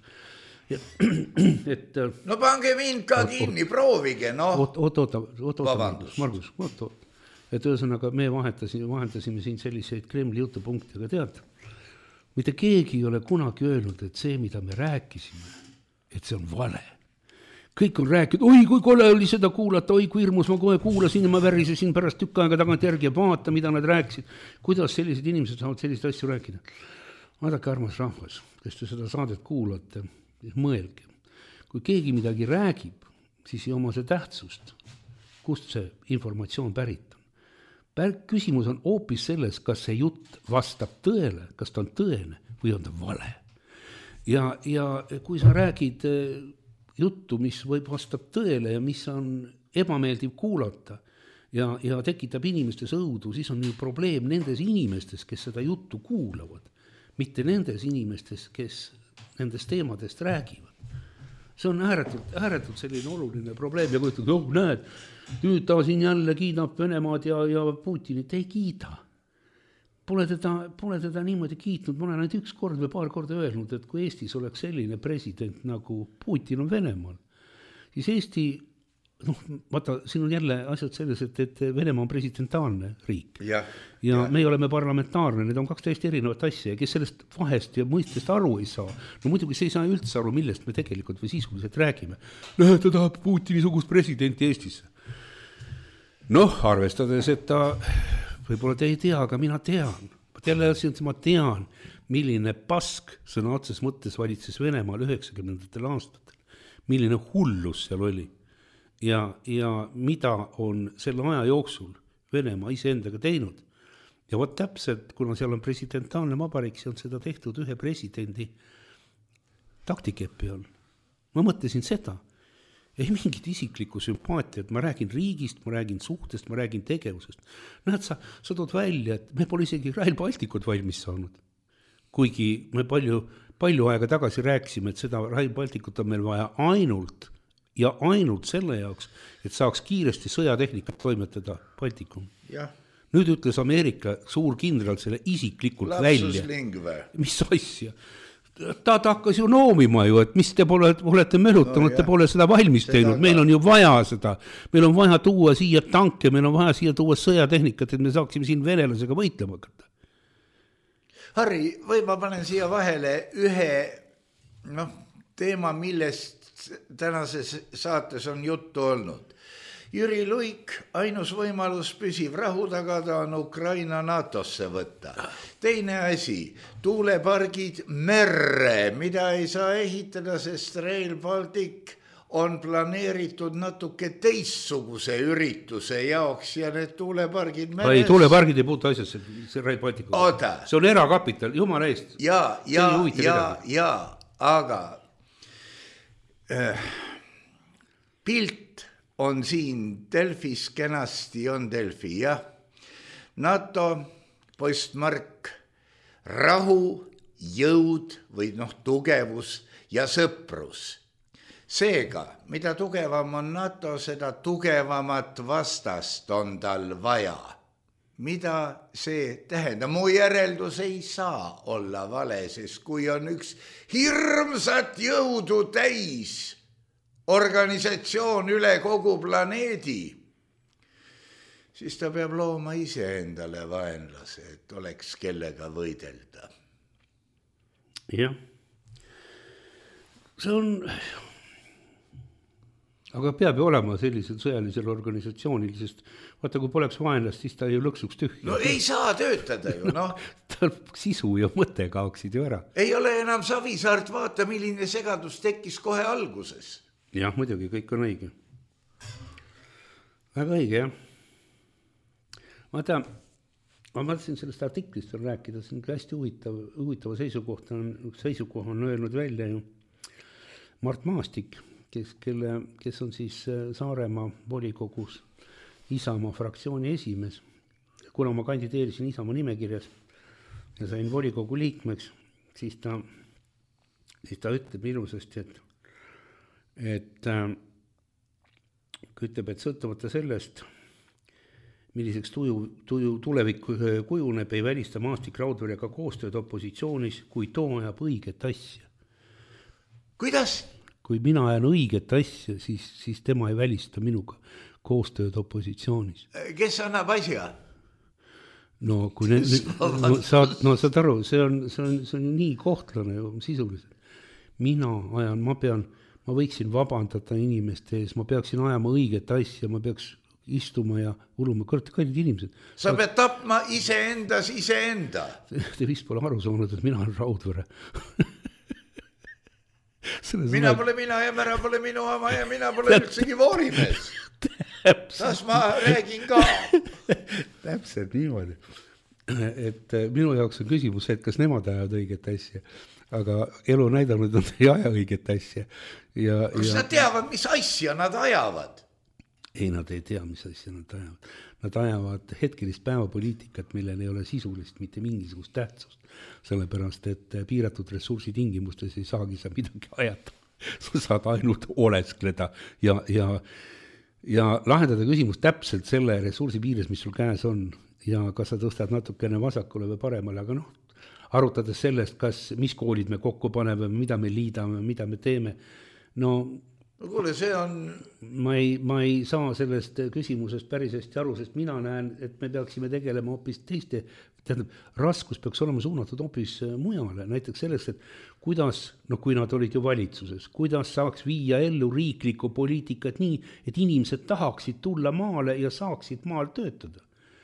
No pange mind ka kinni, proovige, noh. Margus, et ühesõnaga me vahendasime siin selliseid Kremli jutupunkte, aga tead, mitte keegi ei ole kunagi öelnud, et see, mida me rääkisime, et see on vale. Kõik on rääkinud, oi kui kole oli seda kuulata, oi kui hirmus ma kohe kuulasin ja ma värisesin pärast tükk aega tagant järgi ja vaata, mida nad rääkisid. Kuidas sellised inimesed saavad selliseid asju rääkida? Vaadake, armas rahvas, kes te seda saadet kuulate, mõelge. Kui keegi midagi räägib, siis ei oma see tähtsust, kust see informatsioon pärit on. Küsimus on hoopis selles, kas see jutt vastab tõele, kas ta on tõene või on ta vale. Ja kui sa räägid juttu, mis võib vastab tõele ja mis on ebameeldiv kuulata ja tekitab inimestes õudu, siis on ju probleem nendes inimestes, kes seda juttu kuulavad, mitte nendes inimestes, kes nendest teemadest räägivad. See on ääretult selline oluline probleem ja kui ütled, näed, nüüd ta siin jälle kiidab Venemaad ja Putinit, ei kiida. Pole teda niimoodi kiitnud, ma olen ainult üks kord või paar korda öelnud, et kui Eestis oleks selline president nagu Putin on Venemaal, siis Eesti, vaata, siin on jälle asjad selles, et Venemaa on presidentaalne riik ja me oleme parlamentaarne, need on kaks täiesti erinevat asja ja kes sellest vahest ja mõistest aru ei saa, no muidugi see ei saa üldse aru, millest me tegelikult või sisuliselt räägime. Ta tahab Putini-sugust presidenti Eestisse. Arvestades, et ta võib-olla te ei tea, aga mina tean. Ma tean, milline pask sõna otses mõttes valitses Venemaal 90. aastatel. Milline hullus seal oli. Ja mida on selle aja jooksul Venemaa iseendaga teinud. Ja vot täpselt, kuna seal on presidentaalne vabariik, see on seda tehtud ühe presidendi taktikepi all. Ma mõtlesin seda. Ei mingit isiklikku sümpaatiat, ma räägin riigist, ma räägin suhtest, ma räägin tegevusest. Näed, sa tood välja, et me pole isegi Rail Balticut valmis saanud. Kuigi me palju aega tagasi rääkisime, et seda Rail Balticut on meil vaja ainult selle jaoks, et saaks kiiresti sõjatehnikat toimetada Baltikum. Jah. Nüüd ütles Ameerika suur kindral selle isiklikult välja. Mis asja? Ta hakkas ju noomima ju, et mis te olete mölutanud, te pole seda valmis teinud, meil on ju vaja seda, meil on vaja tuua siia tanke, meil on vaja siia tuua sõjatehnikat, et me saaksime siin venelasega võitlema hakata. Harri, või ma panen siia vahele ühe teema, millest tänases saates on juttu olnud. Jüri Luik, ainus võimalus püsiv rahu tagada on Ukraina NATOsse võtta. Teine asi, tuulepargid merre, mida ei saa ehitada, sest Rail Baltic on planeeritud natuke teistsuguse ürituse jaoks ja need tuulepargid meres... Ei, tuulepargid ei puutu asjasse, see Rail Baltic. Oota. See on erakapital, jumala eest. Aga pilt on siin Delfis kenasti, on Delfi, jah. NATO, postmark, rahu, jõud või tugevus ja sõprus. Seega, mida tugevam on NATO, seda tugevamat vastast on tal vaja. Mida see tähendab? Mu järeldus ei saa olla vale, sest kui on üks hirmsat jõudu täis organisatsioon üle kogu planeedi, siis ta peab looma ise endale vaenlase, et oleks kellega võidelda. Jah. See on... Aga peab ju olema sellisel sõjalisel organisatsioonil, sest vaata, kui poleks vaenlast, siis ta ju lõksuks tühja. No ei saa töötada ju, Tal sisu ja mõte kaoksid ju ära. Ei ole enam Savisaart, vaata, milline segadus tekkis kohe alguses. Jah, muidugi, kõik on õige. Väga õige, jah. Vaata, ma mõtlesin sellest artiklist rääkida, see on hästi huvitava seisukoha on öelnud välja ju Mart Maastik, kes on siis Saaremaa volikogus Isamaa fraktsiooni esimees. Kuna ma kandideerisin Isamaa nimekirjas ja sain volikogu liikmeks, siis ta ütleb ilusasti, et sõltumata sellest, milliseks tulevik kujuneb, ei välista Maastik Raudverega koostööd opositsioonis, kui too ajab õiget asja. Kuidas? Kui mina ajan õiget asja, siis tema ei välista minuga koostööd opositsioonis. Kes annab asja? No, kui saad aru, see on nii kohtlane ju sisuliselt. Mina ajan, ma võiksin vabandada inimeste ees, ma peaksin ajama õiget asja, ma peaks istuma ja uluma kallid inimesed. Sa pead tapma iseenda. Te vist pole aru saanud, et mina olen Raudvere. Mina pole mina ja mära pole minu oma ja mina pole üldsegi voorimees. Tas ma räägin ka. Täpselt niimoodi. Et minu jaoks on küsimus, et kas nemad ajavad õiget asja, aga elu näidanud on ei aja õiget asja. Kas nad teavad, mis asja nad ajavad? Ei, nad ei tea, mis asja nad ajavad. Nad ajavad hetkelist päevapoliitikat, millel ei ole sisulist mitte mingisugust tähtsust. Sellepärast, et piiratud ressursi tingimustes ei saagi sa midagi ajata. Sa saad ainult oleskleda ja lahendada küsimus täpselt selle ressursi piires, mis sul käes on. Ja kas sa tõstad natukene vasakule või paremale, aga arutades sellest, mis koolid me kokku paneme, mida me liidame, mida me teeme. No kuule, see on... Ma ei saa sellest küsimusest päris hästi aru, sest mina näen, et me peaksime tegelema hoopis teiste, raskus peaks olema suunatud hoopis mujale, näiteks sellest, et kuidas, kui nad olid ju valitsuses, kuidas saaks viia ellu riiklikku poliitikat nii, et inimesed tahaksid tulla maale ja saaksid maal töötada.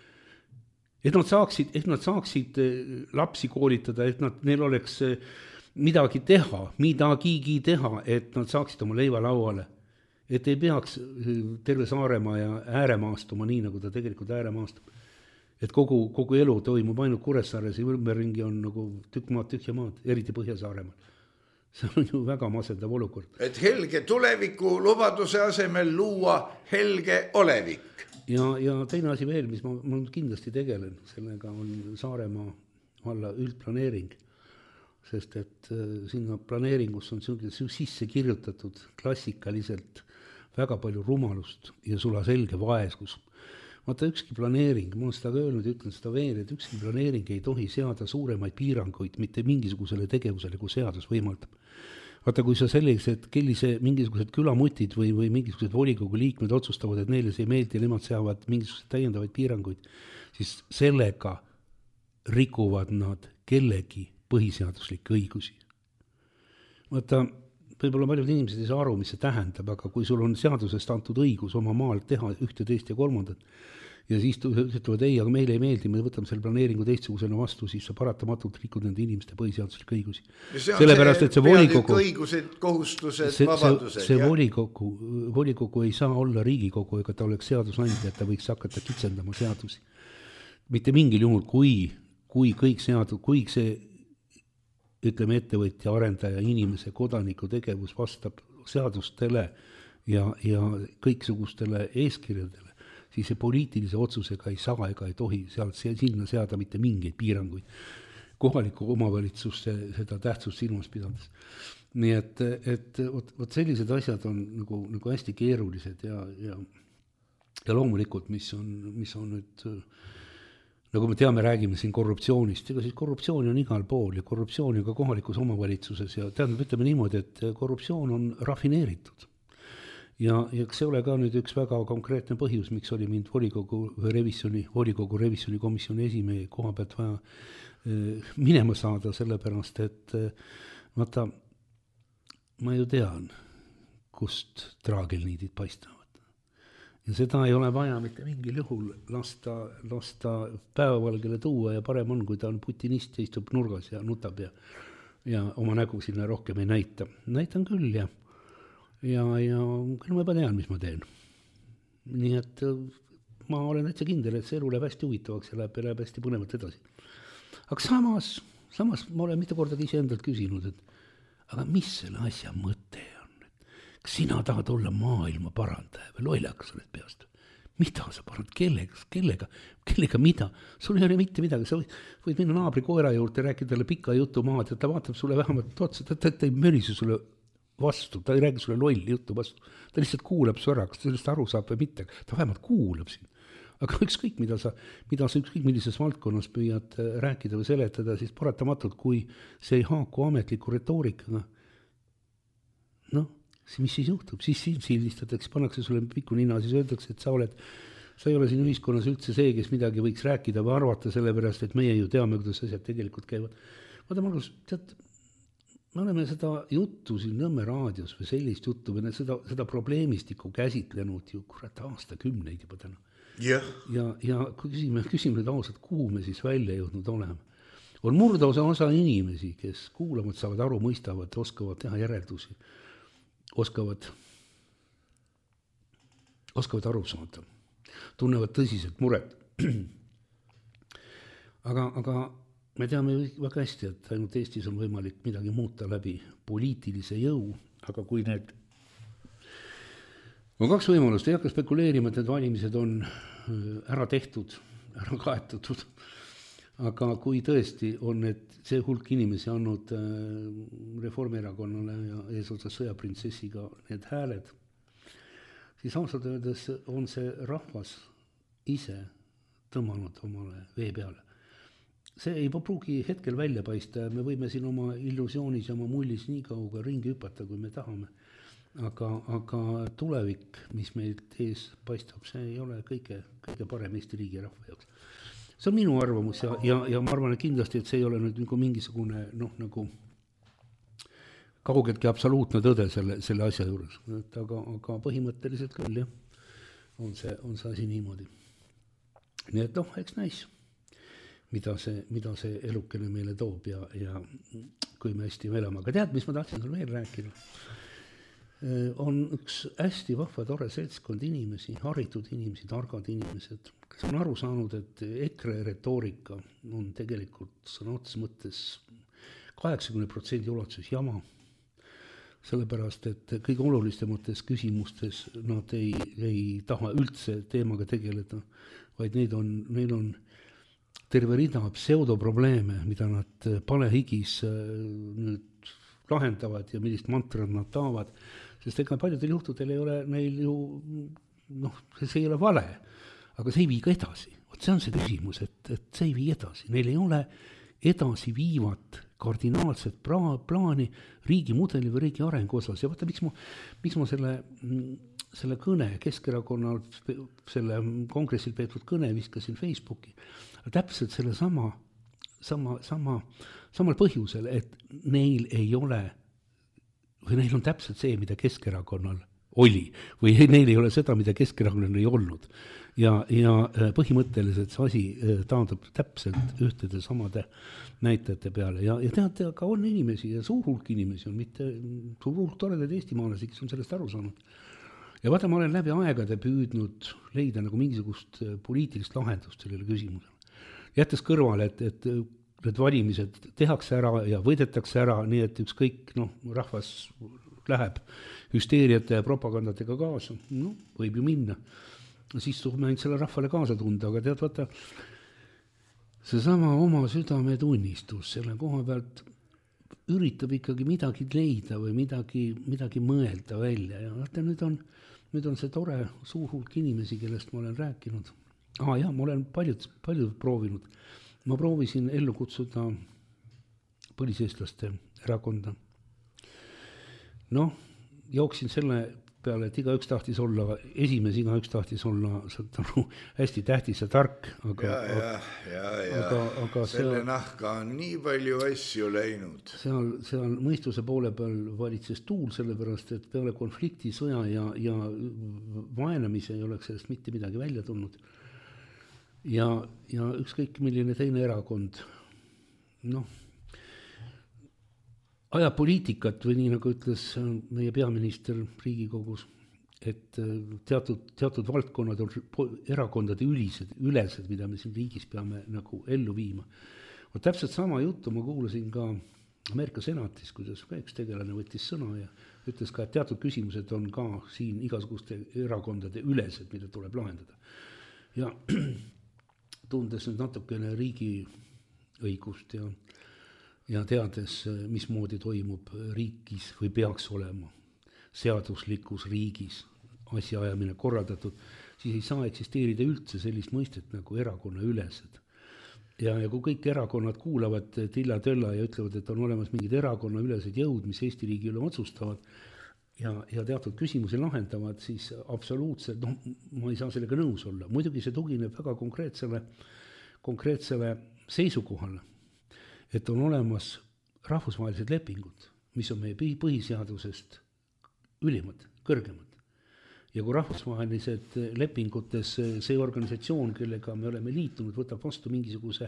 Et nad saaksid lapsi koolitada, et neil oleks midagigi teha, et nad saaksid oma leiva lauale. Et ei peaks terve Saaremaa ja ääremaastuma nii, nagu ta tegelikult ääremaastub. Et kogu elu toimub ainult Kuressaares ja ümberringi on nagu tühja maad, eriti Põhja-Saaremaal. See on ju väga masendav olukord. Et helge tuleviku lubaduse asemel luua helge olevik. Ja teine asi veel, mis ma kindlasti tegelen, sellega on Saaremaa valla üldplaneering. Sest et sinna planeeringus on sisse kirjutatud klassikaliselt väga palju rumalust ja sula selge vaeskus. Vaata, ükski planeering, ma olen seda öelnud ja ütlen seda veel, et ükski planeering ei tohi seada suuremaid piiranguid mitte mingisugusele tegevusele, kui seadus võimaldab. Vaata, kui sa sellised mingisugused külamutid või mingisugused volikogu liikmed otsustavad, et neile see ei meeldi ja nemad seavad mingisuguseid täiendavaid piiranguid, siis sellega rikuvad nad kellegi põhiseaduslikke õigusi. Vaata, võib-olla paljud inimesed ei saa aru, mis see tähendab, aga kui sul on seadusest antud õigus oma maal teha ühte, teist ja kolmandat, ja siis ütlevad, ei, aga meile ei meeldi, me võtame selle planeeringu teistsugusena vastu, siis sa paratamatult rikud nende inimeste põhiseaduslikke õigusi. Sellepärast, et see volikogu, õigused, kohustused, vabadused. See volikogu ei saa olla Riigikogu, ega ta oleks seadusandja, et ta võiks hakata kitsendama seadusi. Mitte mingil juhul, kui kõik kui see, ütleme, ettevõtja, arendaja, inimese, kodaniku tegevus vastab seadustele ja kõiksugustele eeskirjadele, siis see poliitilise otsusega ei saa ega ei tohi sinna seada mitte mingeid piiranguid. Kohaliku omavalitsuste seda tähtsust silmas pidades. Nii et võt sellised asjad on nagu hästi keerulised ja loomulikult, mis on nüüd, nagu me teame, räägime siin korruptsioonist, ega siis korruptsiooni on igal pool ja korruptsiooni ka kohalikus omavalitsuses ja ütleme niimoodi, et korruptsioon on rafineeritud. Ja see ole ka nüüd üks väga konkreetne põhjus, miks oli mind volikogu revisjoni komisjoni esimehe koha pealt vaja minema saada, sellepärast, et vaata, ma ju tean, kust traagelniidid paistavad. Ja seda ei ole vaja mitte mingil juhul lasta päevavalgele tuua ja parem on, kui ta on putinist ja istub nurgas ja nutab ja oma nägu sinna rohkem ei näita. Näitan küll ja küll ma juba tean, mis ma teen. Nii et ma olen täitsa kindel, et see elu läheb hästi huvitavaks ja läheb hästi põnevalt edasi. Aga samas ma olen mitu kordagi ise endalt küsinud, et aga mis selle asja mõte on? Kas sina tahad olla maailma parandaja või lollakas oled peast? Mida sa parand? Kellega mida? Sul ei ole mitte midagi. Sa võid minna naabri koera juurde, rääkida talle pika jutu maad ja ta vaatab sulle vähemalt otsa, ta ei mönise sulle vastu, ta ei räägi sulle lolli juttu vastu, ta lihtsalt kuulab su ära, kas ta sellest aru saab või mitte, ta vähemalt kuulab sind. Aga ükskõik, mida sa ükskõik millises valdkonnas püüad rääkida või seletada, siis paratamatult, kui see ei haaku ametliku retoorikaga, mis siis juhtub? Siis sildistatakse, pannakse sulle pikku nina, siis öeldakse, et sa ei ole siin ühiskonnas üldse see, kes midagi võiks rääkida või arvata, sellepärast, et meie ju teame, kuidas asjad tegelikult käivad. Vaata, Margus, me oleme seda juttu siin Nõmme raadios või sellist juttu või seda probleemistikku käsitlenud ju aastakümneid juba täna. Ja küsime nüüd ausalt, kuhu me siis välja jõudnud oleme. On murdosa inimesi, kes kuulamad, saavad aru, mõistavad, oskavad teha järeldusi, oskavad aru saada, tunnevad tõsiselt muret. Aga me teame väga hästi, et ainult Eestis on võimalik midagi muuta läbi poliitilise jõu, aga kui need on kaks võimalust, ei hakka spekuleerima, et need valimised on ära tehtud, ära kaetatud, aga kui tõesti on see hulk inimesi andnud Reformierakonnale ja eesotsas sõjaprintsessiga need hääled, siis ausalt öeldes on see rahvas ise tõmmanud omale vee peale. See ei pruugi hetkel välja paista ja me võime siin oma illusioonis ja oma mullis nii kauga ringi hüpata, kui me tahame. Aga tulevik, mis meil ees paistab, see ei ole kõige parem Eesti riigi rahva jaoks. See on minu arvamus ja ma arvan, et kindlasti, et see ei ole nüüd nagu mingisugune nagu kaugeltki absoluutne tõde selle asja juures. Aga põhimõtteliselt küll, jah, on see asi niimoodi. Nii et eks näis, mida see elukene meile toob ja kui me hästi elame. Aga tead, mis ma tahtsin veel rääkida? On üks hästi vahva tore seltskond inimesi, haritud inimesi, targad inimesed, kes on aru saanud, et EKRE retoorika on tegelikult sõna otseses mõttes 80% ulatuses jama. Sellepärast, et kõige olulistemates küsimustes nad ei taha üldse teemaga tegeleda, vaid neil on terve rida pseudoprobleeme, mida nad palehigis nüüd lahendavad ja millist mantrat nad taavad, sest ega paljudel juhtudel ei ole neil ju, see ei ole vale, aga see ei vii ka edasi. See on see küsimus, et see ei vii edasi. Neil ei ole edasi viivat kardinaalset plaani riigi mudeli või riigi arengu osas. Ja vaata, miks ma selle kõne Keskerakonnal, selle kongressil peetud kõne viskasin Facebooki, täpselt selle sama samal põhjusel, et neil ei ole, või neil on täpselt see, mida Keskerakonnal oli, või neil ei ole seda, mida Keskerakonnal ei olnud. Ja põhimõtteliselt see asi taandub täpselt ühtede samade näitajate peale ja teate, aga on inimesi ja suur hulk inimesi on, mitte suur hulk toredaid eestimaalasi, kes on sellest aru saanud. Ja vaata, ma olen läbi aegade püüdnud leida nagu mingisugust poliitilist lahendust sellele küsimusele. Jättes kõrvale, et need valimised tehakse ära ja võidetakse ära, nii et ükskõik, rahvas läheb hüsteeriate ja propagandadega kaasa, võib ju minna. Siis tuleb ainult selle rahvale kaasa tunda, aga tead, vaata, seesama oma südametunnistus selle koha pealt üritab ikkagi midagi leida või midagi mõelda välja ja vaata, nüüd on see tore suur hulk inimesi, kellest ma olen rääkinud. Ma olen paljud proovinud. Ma proovisin ellu kutsuda põliseestlaste erakonda. Jooksin selle peale, et igaüks tahtis olla igaüks tahtis olla hästi tähtis ja tark, aga selle nahka on nii palju asju läinud. Seal mõistuse poole peal valitses tuul, sellepärast, et peale konflikti, sõja ja vaenamise ei oleks sellest mitte midagi välja tulnud. Ja ükskõik milline teine erakond, ajab poliitikat või nii nagu ütles meie peaminister Riigikogus, et teatud valdkonnad on erakondade ülesed, mida me siin riigis peame nagu ellu viima. Täpselt sama juttu ma kuulasin ka Ameerika senatis, kuidas üks tegelane võttis sõna ja ütles ka, et teatud küsimused on ka siin igasuguste erakondade ülesed, mida tuleb lahendada. Ja tundes nüüd natukene riigi õigust ja teades, mismoodi toimub riigis või peaks olema seaduslikus riigis asjaajamine korraldatud, siis ei saa eksisteerida üldse sellist mõistet nagu erakonna ülesed. Ja kui kõik erakonnad kuulavad tilla-tölla ja ütlevad, et on olemas mingid erakonna ülesed jõud, mis Eesti riigi üle otsustavad ja teatud küsimusi lahendavad, siis absoluutselt, ma ei saa sellega nõus olla. Muidugi see tugineb väga konkreetsele seisukohale, et on olemas rahvusvahelised lepingud, mis on meie põhiseadusest ülimad, kõrgemad. Ja kui rahvusvahelised lepingutes see organisatsioon, kellega me oleme liitunud, võtab vastu mingisuguse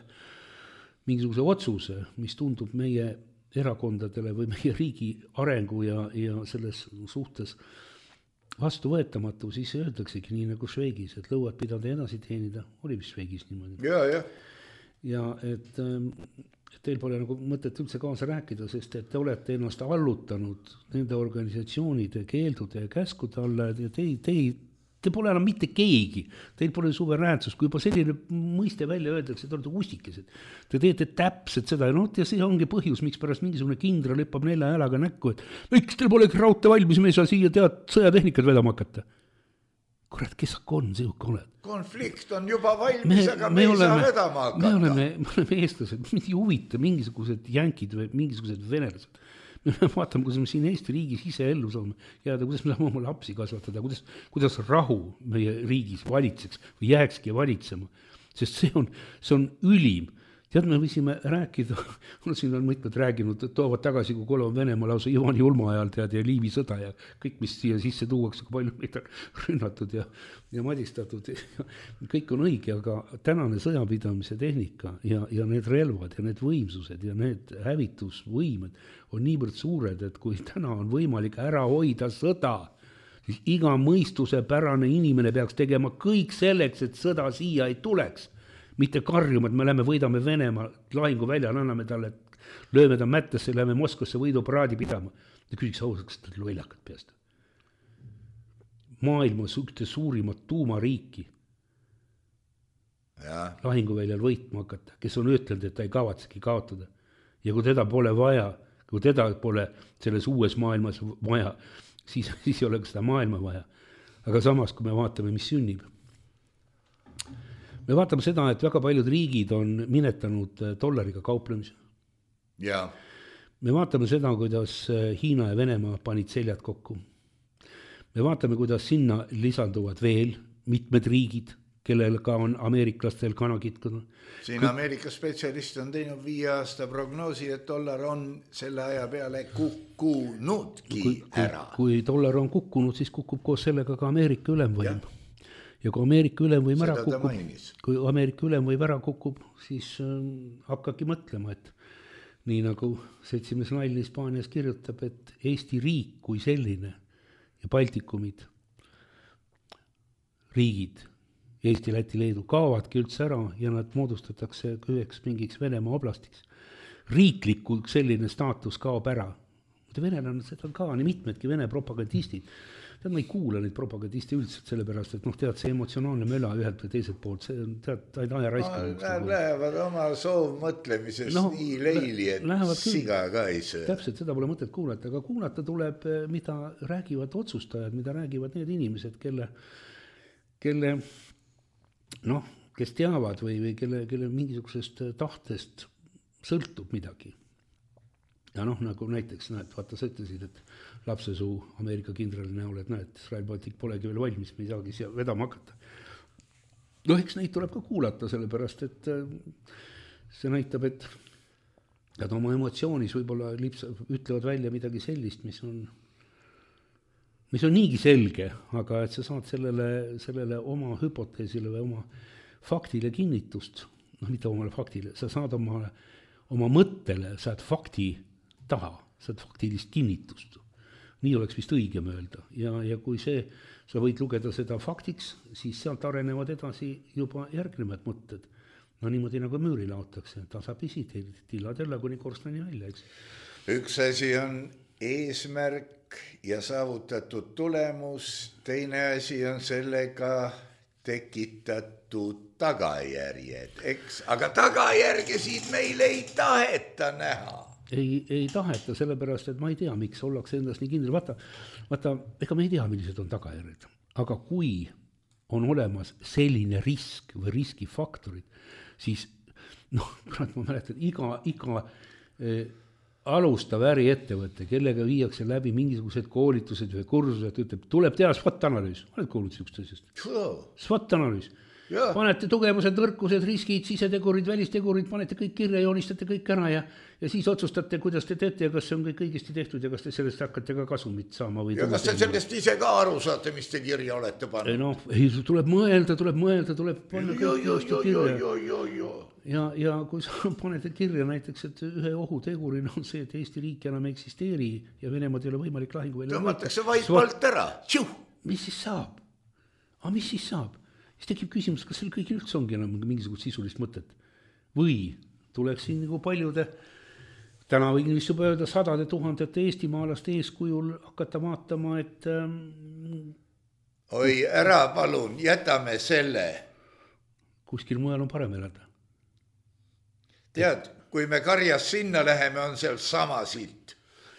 otsuse, mis tundub meie erakondadele või meie riigi arengu ja selles suhtes vastuvõetamatu, siis öeldaksegi nii nagu Šveigis, et lõuad pidada edasi teenida, oli vist Šveigis niimoodi. Ja et teil pole nagu mõtet üldse kaasa rääkida, sest et te olete ennast allutanud nende organisatsioonide keeldude ja käskude alla ja te pole enam mitte keegi, teil pole suveräänsust, kui juba selline mõiste välja öeldakse, te olete ustikesed. Te teete täpselt seda ja see ongi põhjus, miks pärast mingisugune kindral hüppab 4 jalaga näkku, et miks teil pole raudtee valmis, me ei saa siia sõjatehnikat vedama hakata. Kurat, kes on siuke oled? Konflikt on juba valmis, aga me ei saa vedama hakata. Me oleme eestlased, mind ei huvita mingisugused jänkid või mingisugused venelased. Me vaatame, kuidas me siin Eesti riigis ise ellu saame jääda, kuidas me saame oma lapsi kasvatada, kuidas rahu meie riigis valitseks või jääkski valitsema. Sest see on ülim. Tead, me võisime rääkida, siin on mitmed rääkinud, et toovad tagasi, kui kolm Venemaa lausa Ivani Ulma ajal tead ja Liivi sõda ja kõik, mis siia sisse tuuakse, kui palju meid on rünnatud ja madistatud. Kõik on õige, aga tänane sõjapidamise tehnika ja need relvad ja need võimsused ja need hävitusvõimed on niivõrd suured, et kui täna on võimalik ära hoida sõda, siis iga mõistusepärane inimene peaks tegema kõik selleks, et sõda siia ei tuleks. Mitte karjuma, et me lähme võidame Venemaa lahingu väljal, anname talle, lööme ta mättesse, lähme Moskvasse võiduparaadi pidama. Ja küsiks ausaks, et lollakad peast. Maailmas ühte suurimat tuumariiki lahingu väljal võitma hakata, kes on ütlenud, et ta ei kavatsegi kaotada. Ja kui teda pole vaja, kui teda pole selles uues maailmas vaja, siis ei ole seda maailma vaja. Aga samas, kui me vaatame, mis sünnib, me vaatame seda, et väga paljud riigid on minetanud dollariga kauplemise. Ja. Me vaatame seda, kuidas Hiina ja Venemaa panid seljad kokku. Me vaatame, kuidas sinna lisanduvad veel mitmed riigid, kellel ka on ameeriklastel kanakitkud. Siin Ameerika spetsialist on teinud 5 aasta prognoosi, et dollar on selle aja peale kukkunudki ära. Kui dollar on kukkunud, siis kukub koos sellega ka Ameerika ülemvõim. Ja kui Ameerika ülemvõim ära kukub, siis hakkagi mõtlema, et nii nagu seltsimees Nail Hispaanias kirjutab, et Eesti riik kui selline ja Baltikumid, riigid, Eesti, Läti, Leedu kaovadki üldse ära ja nad moodustatakse üheks mingiks Venemaa oblastiks. Riikliku selline staatus kaob ära. Venelane, seda on ka nii mitmedki Vene propagandistid. Tead, ma ei kuula neid propagandiste üldiselt sellepärast, et tead, see emotsionaalne möla ühelt või teiselt poolt, see on tead, ta ei aja raiskanud. Nad lähevad oma soovmõtlemisest nii leili, et siga ka ei söö. Täpselt, seda pole mõtet kuulata, aga kuulata tuleb, mida räägivad otsustajad, mida räägivad need inimesed, kelle kes teavad või kelle mingisugusest tahtest sõltub midagi. Ja nagu näiteks, vaata sa ütlesid, et lapsesuu Ameerika kindrali näol, et Rail Baltic polegi veel valmis, me ei saagi siia vedama hakata. Eks neid tuleb ka kuulata, sellepärast, et see näitab, et nad oma emotsioonis võib-olla ütlevad välja midagi sellist, mis on niigi selge, aga et sa saad sellele oma hüpoteesile või oma faktile kinnitust, mitte omale faktile, sa saad oma mõttele, saad fakti taha, saad faktilist kinnitust. Nii oleks vist õigem öelda. Ja kui sa võid lugeda seda faktiks, siis sealt arenevad edasi juba järgnevad mõtted. Niimoodi nagu müüri laotakse, tasapisi tilladella kuni korstani välja, eks. Üks asi on eesmärk ja saavutatud tulemus, teine asi on sellega tekitatud tagajärjed, eks? Aga tagajärge siit meil ei taheta näha. Ei taheta, sellepärast, et ma ei tea, miks ollakse endast nii kindel. Vaata, ega me ei tea, millised on tagajärjed. Aga kui on olemas selline risk või riskifaktorid, siis, ma mäletan, iga alustav äriettevõte, kellega viiakse läbi mingisugused koolitused või kursused, ütleb, tuleb teha SWOT-analüüs. Oled kuulnud siukest asjast? SWOT-analüüs. Panete tugevused, nõrkused, riskid, sisetegurid, välistegurid, panete kõik kirja, joonistate kõik ära ja siis otsustate, kuidas te teete ja kas see on kõik õigesti tehtud ja kas te sellest hakkate ka kasumit saama. Ja kas te sellest ise ka aru saate, mis te kirja olete pannud? Tuleb mõelda, tuleb panna kõik joostu kirja. Ja kui sa panete kirja näiteks, et ühe ohutegurina on see, et Eesti riik enam eksisteeri ja Venemaad ei ole võimalik lahingu välja. Tõmmatakse vaidpalt ära. Mis siis saab? Siis tekib küsimus, kas selle kõigil üldse ongi enam mingisugust sisulist mõtet? Või tuleks siin nagu paljude, täna võin vist juba öelda 100 000 eestimaalaste eeskujul hakata vaatama, et... Oi, ära palun, jätame selle. Kuskil mujal on parem elada. Tead, kui me karjas sinna läheme, on seal sama silt.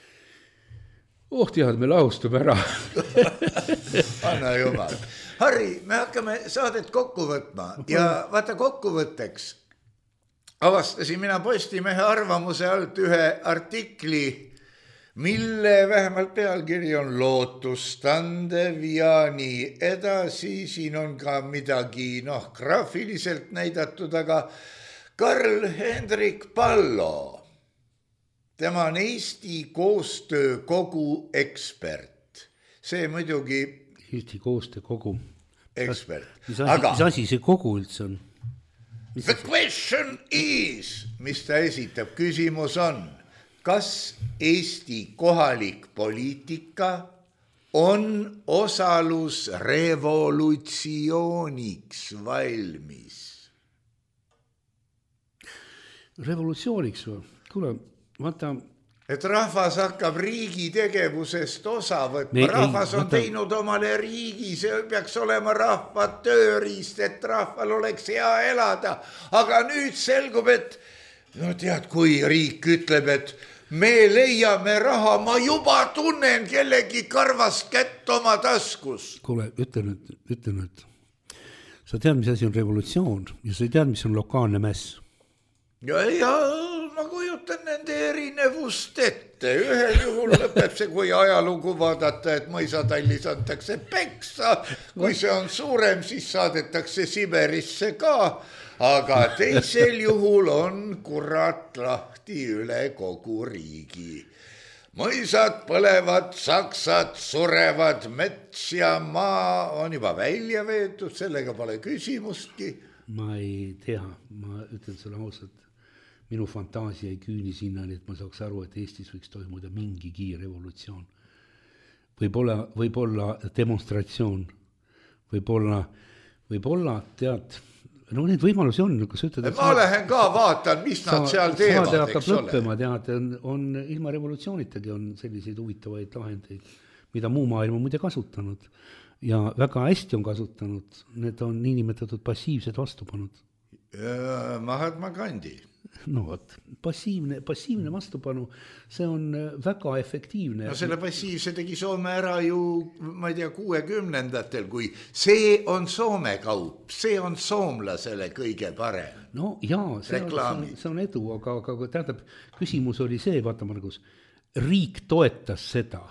Tead, me lahustame ära. Anna jumal. Harri, me hakkame saadet kokku võtma ja vaata kokkuvõtteks avastasin mina Postimehe arvamuse alt ühe artikli, mille vähemalt pealkiri on lootustandev ja nii edasi. Siin on ka midagi graafiliselt näidatud, aga Karl-Hendrik Pallo, tema on Eesti koostöökogu ekspert. See muidugi... Eesti koostöökogu. Ekspert. Mis asi see kogu üldse on? The question is, mis ta esitab, küsimus on, kas Eesti kohalik poliitika on osalusrevolutsiooniks valmis? Revolutsiooniks või? Kuule, vaata... Et rahvas hakkab riigi tegevusest osa võtma. Rahvas on teinud omale riigi, see peaks olema rahva tööriist, et rahval oleks hea elada. Aga nüüd selgub, et tead, kui riik ütleb, et me leiame raha, ma juba tunnen kellegi karvast kätt oma taskus. Kuule, ütle nüüd. Sa tead, mis asi on revolutsioon ja sa tead, mis on lokaalne mäss. ja ma kujutan nende erinevust ette. Ühel juhul lõpeb see, kui ajalugu vaadata, et mõisatallis antakse peksa. Kui see on suurem, siis saadetakse Siberisse ka. Aga teisel juhul on kurat lahti üle kogu riigi. Mõisad põlevad, saksad surevad, mets ja maa on juba välja veetud, sellega pole küsimustki. Ma ei tea, ma ütlen sulle ausalt. Minu fantaasia ei küüni sinnani, et ma saaks aru, et Eestis võiks toimuda mingigi revolutsioon. Võib-olla demonstratsioon, võib-olla tead, no need võimalusi on. Ma lähen ka vaatan, mis nad seal teevad, saade hakkab lõppema, tead, on ilma revolutsioonitagi on selliseid huvitavaid lahendeid, mida muu maailm on muide kasutanud ja väga hästi on kasutanud. Need on niinimetatud passiivsed vastupanud. Mahatma Gandhi. No vot, passiivne vastupanu, see on väga efektiivne. No selle passiivse tegi Soome ära ju, ma ei tea, 60-ndatel, kui see on Soome kaup, see on soomlasele kõige parem. No jaa, see on edu, aga tähendab, küsimus oli see, vaata Margus, riik toetas seda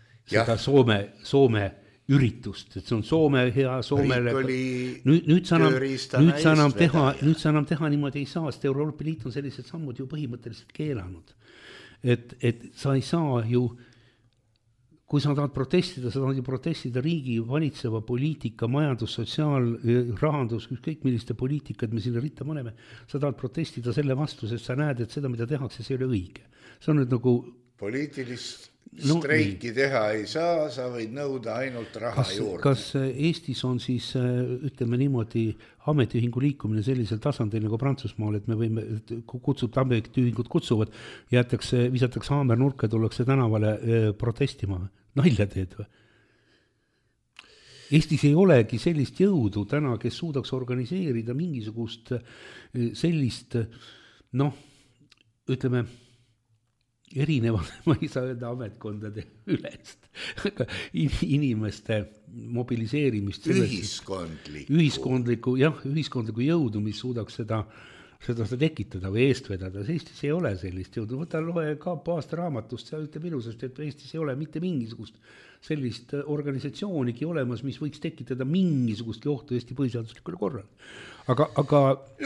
Soome üritust, et see on Soome hea, Soomele. Nüüd sa enam teha niimoodi ei saa, sest Euroopa Liit on sellised sammud ju põhimõtteliselt keelanud. Et sa ei saa ju, kui sa tahad protestida, sa tahad ju protestida riigi valitseva poliitika, majandus, sotsiaal, rahandus, kõik milliste poliitikad me sinna ritta paneme, sa tahad protestida selle vastu, sest sa näed, et seda, mida tehakse, see ei ole õige. See on nüüd nagu poliitilist streiki teha ei saa, sa võid nõuda ainult raha juurde. Kas Eestis on siis, ütleme niimoodi, ametiühingu liikumine sellisel tasandil nagu Prantsusmaal, et me võime ametiühingud kutsuvad, visatakse haamer nurka ja tullakse tänavale protestima? Nalja teed või? Eestis ei olegi sellist jõudu täna, kes suudaks organiseerida mingisugust sellist, ütleme, erinevad, ma ei saa öelda ametkondade ülest, inimeste mobiliseerimist. Ühiskondlikku jõudu, mis suudaks seda tekitada või eest vedada. Eestis ei ole sellist jõudu. Võta loe ka aastaraamatust, see ütleb ilusasti, et Eestis ei ole mitte mingisugust sellist organisatsioonigi olemas, mis võiks tekitada mingisugustki ohtu Eesti põhiseaduslikule korrale. Aga...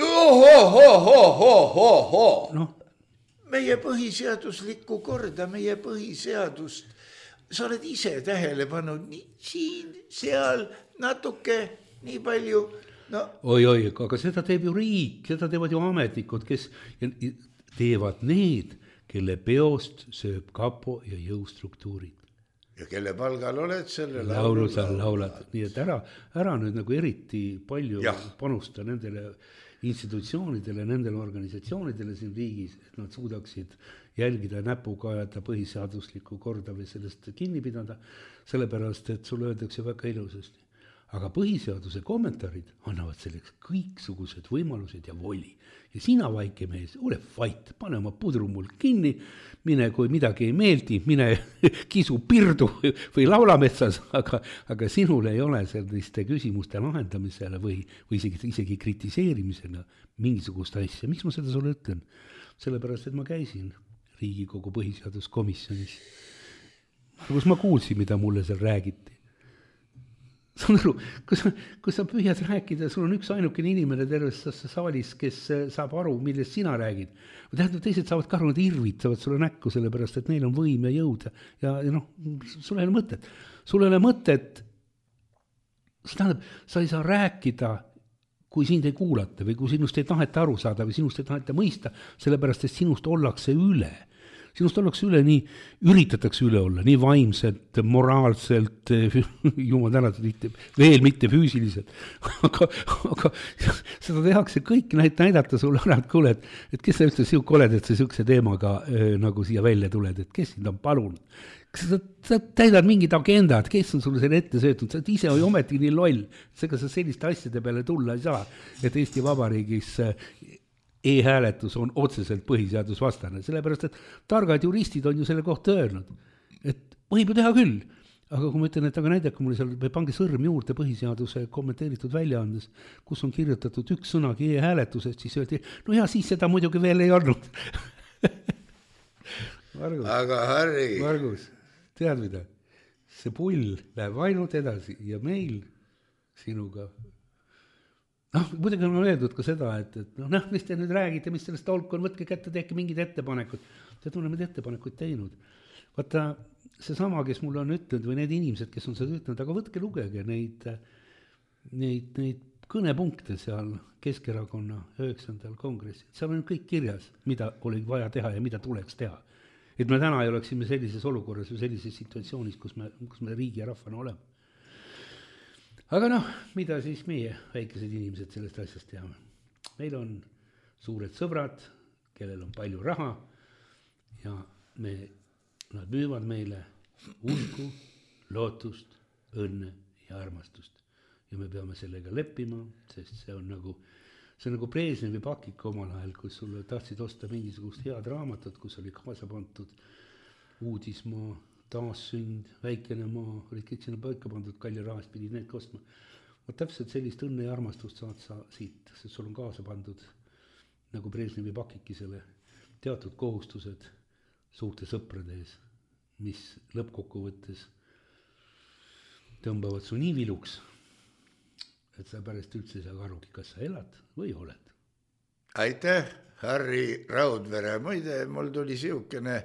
Meie põhiseaduslikku korda, meie põhiseadust, sa oled ise tähele pannud siin, seal, natuke, nii palju. Oi, aga seda teeb ju riik, seda teevad ju ametnikud, kes teevad need, kelle peost sööb kapo ja jõustruktuurid. Ja kelle palgal oled selle laulu seal laulad. Nii et ära nüüd nagu eriti palju panusta nendele institutsioonidele, nendele organisatsioonidele siin riigis, et nad suudaksid jälgida näpuga ajada põhiseaduslikku korda või sellest kinni pidada, sellepärast, et sulle öeldakse väga ilusasti. Aga põhiseaduse kommentaarid annavad selleks kõiksugused võimalused ja voli. Ja sina, vaike mees, ole vait, pane oma pudru mul kinni, mine, kui midagi ei meeldi, mine kisu pirdu või laulametsas, aga sinul ei ole selliste küsimuste lahendamisele või isegi kritiseerimisele mingisugust asja. Miks ma seda sulle ütlen? Sellepärast, et ma käisin Riigikogu põhiseaduskomisjonis, kus ma kuulsin, mida mulle seal räägiti. Saan aru, kui sa püüad rääkida, sul on üks ainukene inimene terves saalis, kes saab aru, millest sina räägid. Tähendab, teised saavad ka aru, nad irvitavad sulle näkku, sellepärast, et neil on võim ja jõud. Ja sul ei ole mõtet. Sul ei ole mõtet, tähendab, sa ei saa rääkida, kui sind ei kuulata või kui sinust ei taheta aru saada või sinust ei taheta mõista, sellepärast, et sinust ollakse üle. Sinust ollakse üle, nii üritatakse üle olla, nii vaimselt, moraalselt, jumal tänatud, veel mitte füüsiliselt. Aga seda tehakse kõik näidata sulle ära, et kuule, et kes sa üldse siuke oled, et sa siukse teemaga nagu siia välja tuled, et kes sind on palunud. Kas sa täidad mingid agendad, kes on sulle selle ette söötud, sa ise või ometi nii loll, seega sa selliste asjade peale tulla ei saa, et Eesti Vabariigis e-hääletus on otseselt põhiseadusvastane, sellepärast, et targad juristid on ju selle kohta öelnud, et võib ju teha küll, aga kui ma ütlen, et aga näidake mulle seal või pange sõrm juurde põhiseaduse kommenteeritud väljaandes, kus on kirjutatud üks sõnagi e-hääletusest, siis öeldi, no ja siis seda muidugi veel ei olnud. aga Harri. Margus, tead mida? See pull läheb ainult edasi ja meil sinuga. Muidugi on öeldud ka seda, et mis te nüüd räägite, mis sellest tolku on, võtke kätte, tehke mingid ettepanekud. Te oleme ettepanekuid teinud. Vaata, see sama, kes mulle on ütlenud või need inimesed, kes on seda ütlenud, aga võtke lugege neid kõnepunkte seal Keskerakonna 9. kongressil. Seal on kõik kirjas, mida oli vaja teha ja mida tuleks teha. Et me täna ei oleksime sellises olukorras või sellises situatsioonis, kus me riigi ja rahvana oleme. Aga mida siis meie väikesed inimesed sellest asjast teame? Meil on suured sõbrad, kellel on palju raha ja nad müüvad meile usku, lootust, õnne ja armastust. Ja me peame sellega leppima, sest see on nagu Brežnevi pakik omal ajal, kus sulle tahtsid osta mingisugust head raamatut, kus oli kaasa pandud uudismaa, taassünd, väikene maa, olid kõik sinna paika pandud, kalli rahast pidid need kostma. Täpselt sellist õnne ja armastust saad sa siit, sest sul on kaasa pandud nagu Brežnevi pakikisele teatud kohustused suurte sõprade ees, mis lõppkokkuvõttes tõmbavad su nii viluks, et sa pärast üldse ei saa arugi, kas sa elad või oled. Aitäh, Harri Raudvere. Muide, mul tuli siukene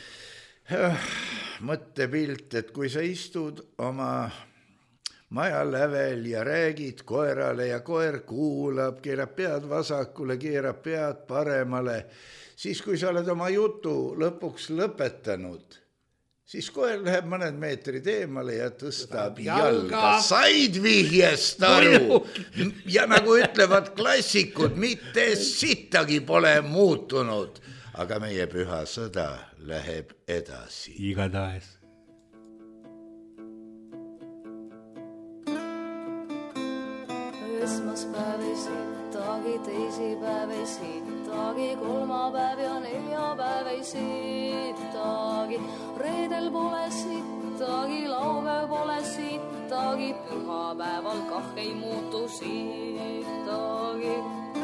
mõttepilt, et kui sa istud oma maja lävel ja räägid koerale ja koer kuulab, keerab pead vasakule, keerab pead paremale, siis kui sa oled oma jutu lõpuks lõpetanud, siis koer läheb mõned meetrid eemale ja tõstab jalga. Said vihjest aru. Ja nagu ütlevad klassikud, mitte sittagi pole muutunud. Aga meie püha sõda läheb edasi. Igatahes. Esmaspäev ei sittagi, teisipäev ei sittagi, kolmapäev ja neljapäev ei sittagi, reedel pole sittagi, laupäev pole sittagi, pühapäeval kah ei muutu sittagi.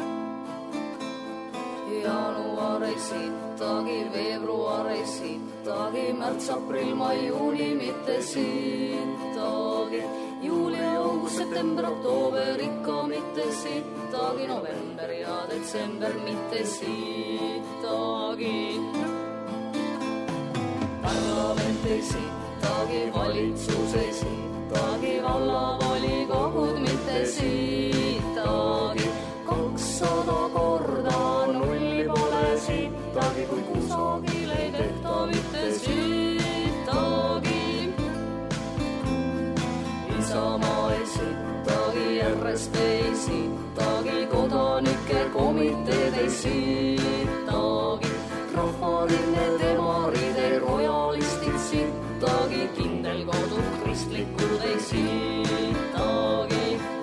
Jaanuar ei sittagi, veebruar ei sittagi, märts, aprill, mai, juuni mitte sittagi, juuli, august, september, oktoober ikka mitte sittagi, november ja detsember mitte sittagi. Parlament ei sittagi, valitsus ei sittagi, vallavolikogud mitte sittagi, 200 korda nulli pole sittagi, kui kusagil ei tehta mitte sittagi. Isamaa ei sittagi, RSP ei sittagi, kodanike komiteed ei sittagi, rahvarinne, demarid ei rojalistid sittagi, kindelkodu kristlikud ei sittagi.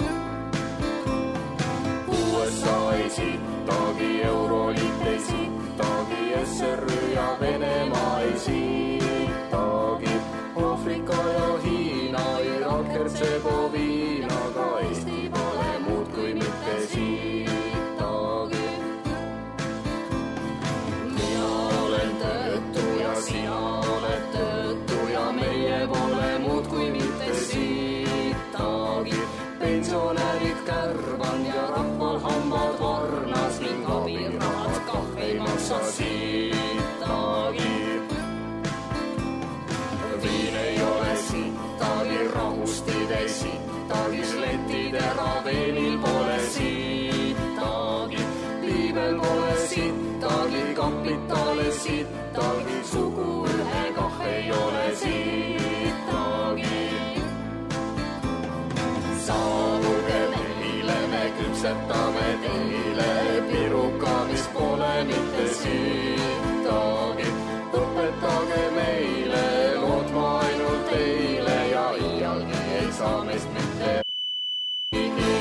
USA ei sittagi, Euroliit ei sittagi, SRÜ ja Venemaa ei sittagi, Aafrika ja Hiina, Irak, Hertsegoviina, ka Eesti pole muud kui mitte sittagi. Mina olen töötu ja sina oled töötu ja meie pole muud kui mitte sittagi, pensionärid kärvan ja rahval hambad varnas ning abirahad kah ei maksa sittagi. Viin ei ole sittagi, rahustid ei sittagi, sletid eraveenil pole sittagi, piibel pole sittagi, kapitale sittagi, sugu ühe kah ei ole sittagi. Saabuge meile, me küpsetame teile piruka, mis pole mitte sittagi, õpetage meile lootma ainult teile ja iialgi ei saa meist mitte keegi.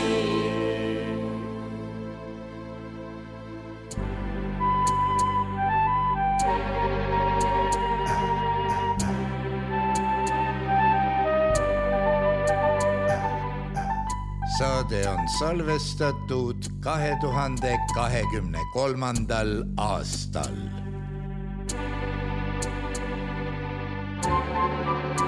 saade on salvestatud 2023. aastal.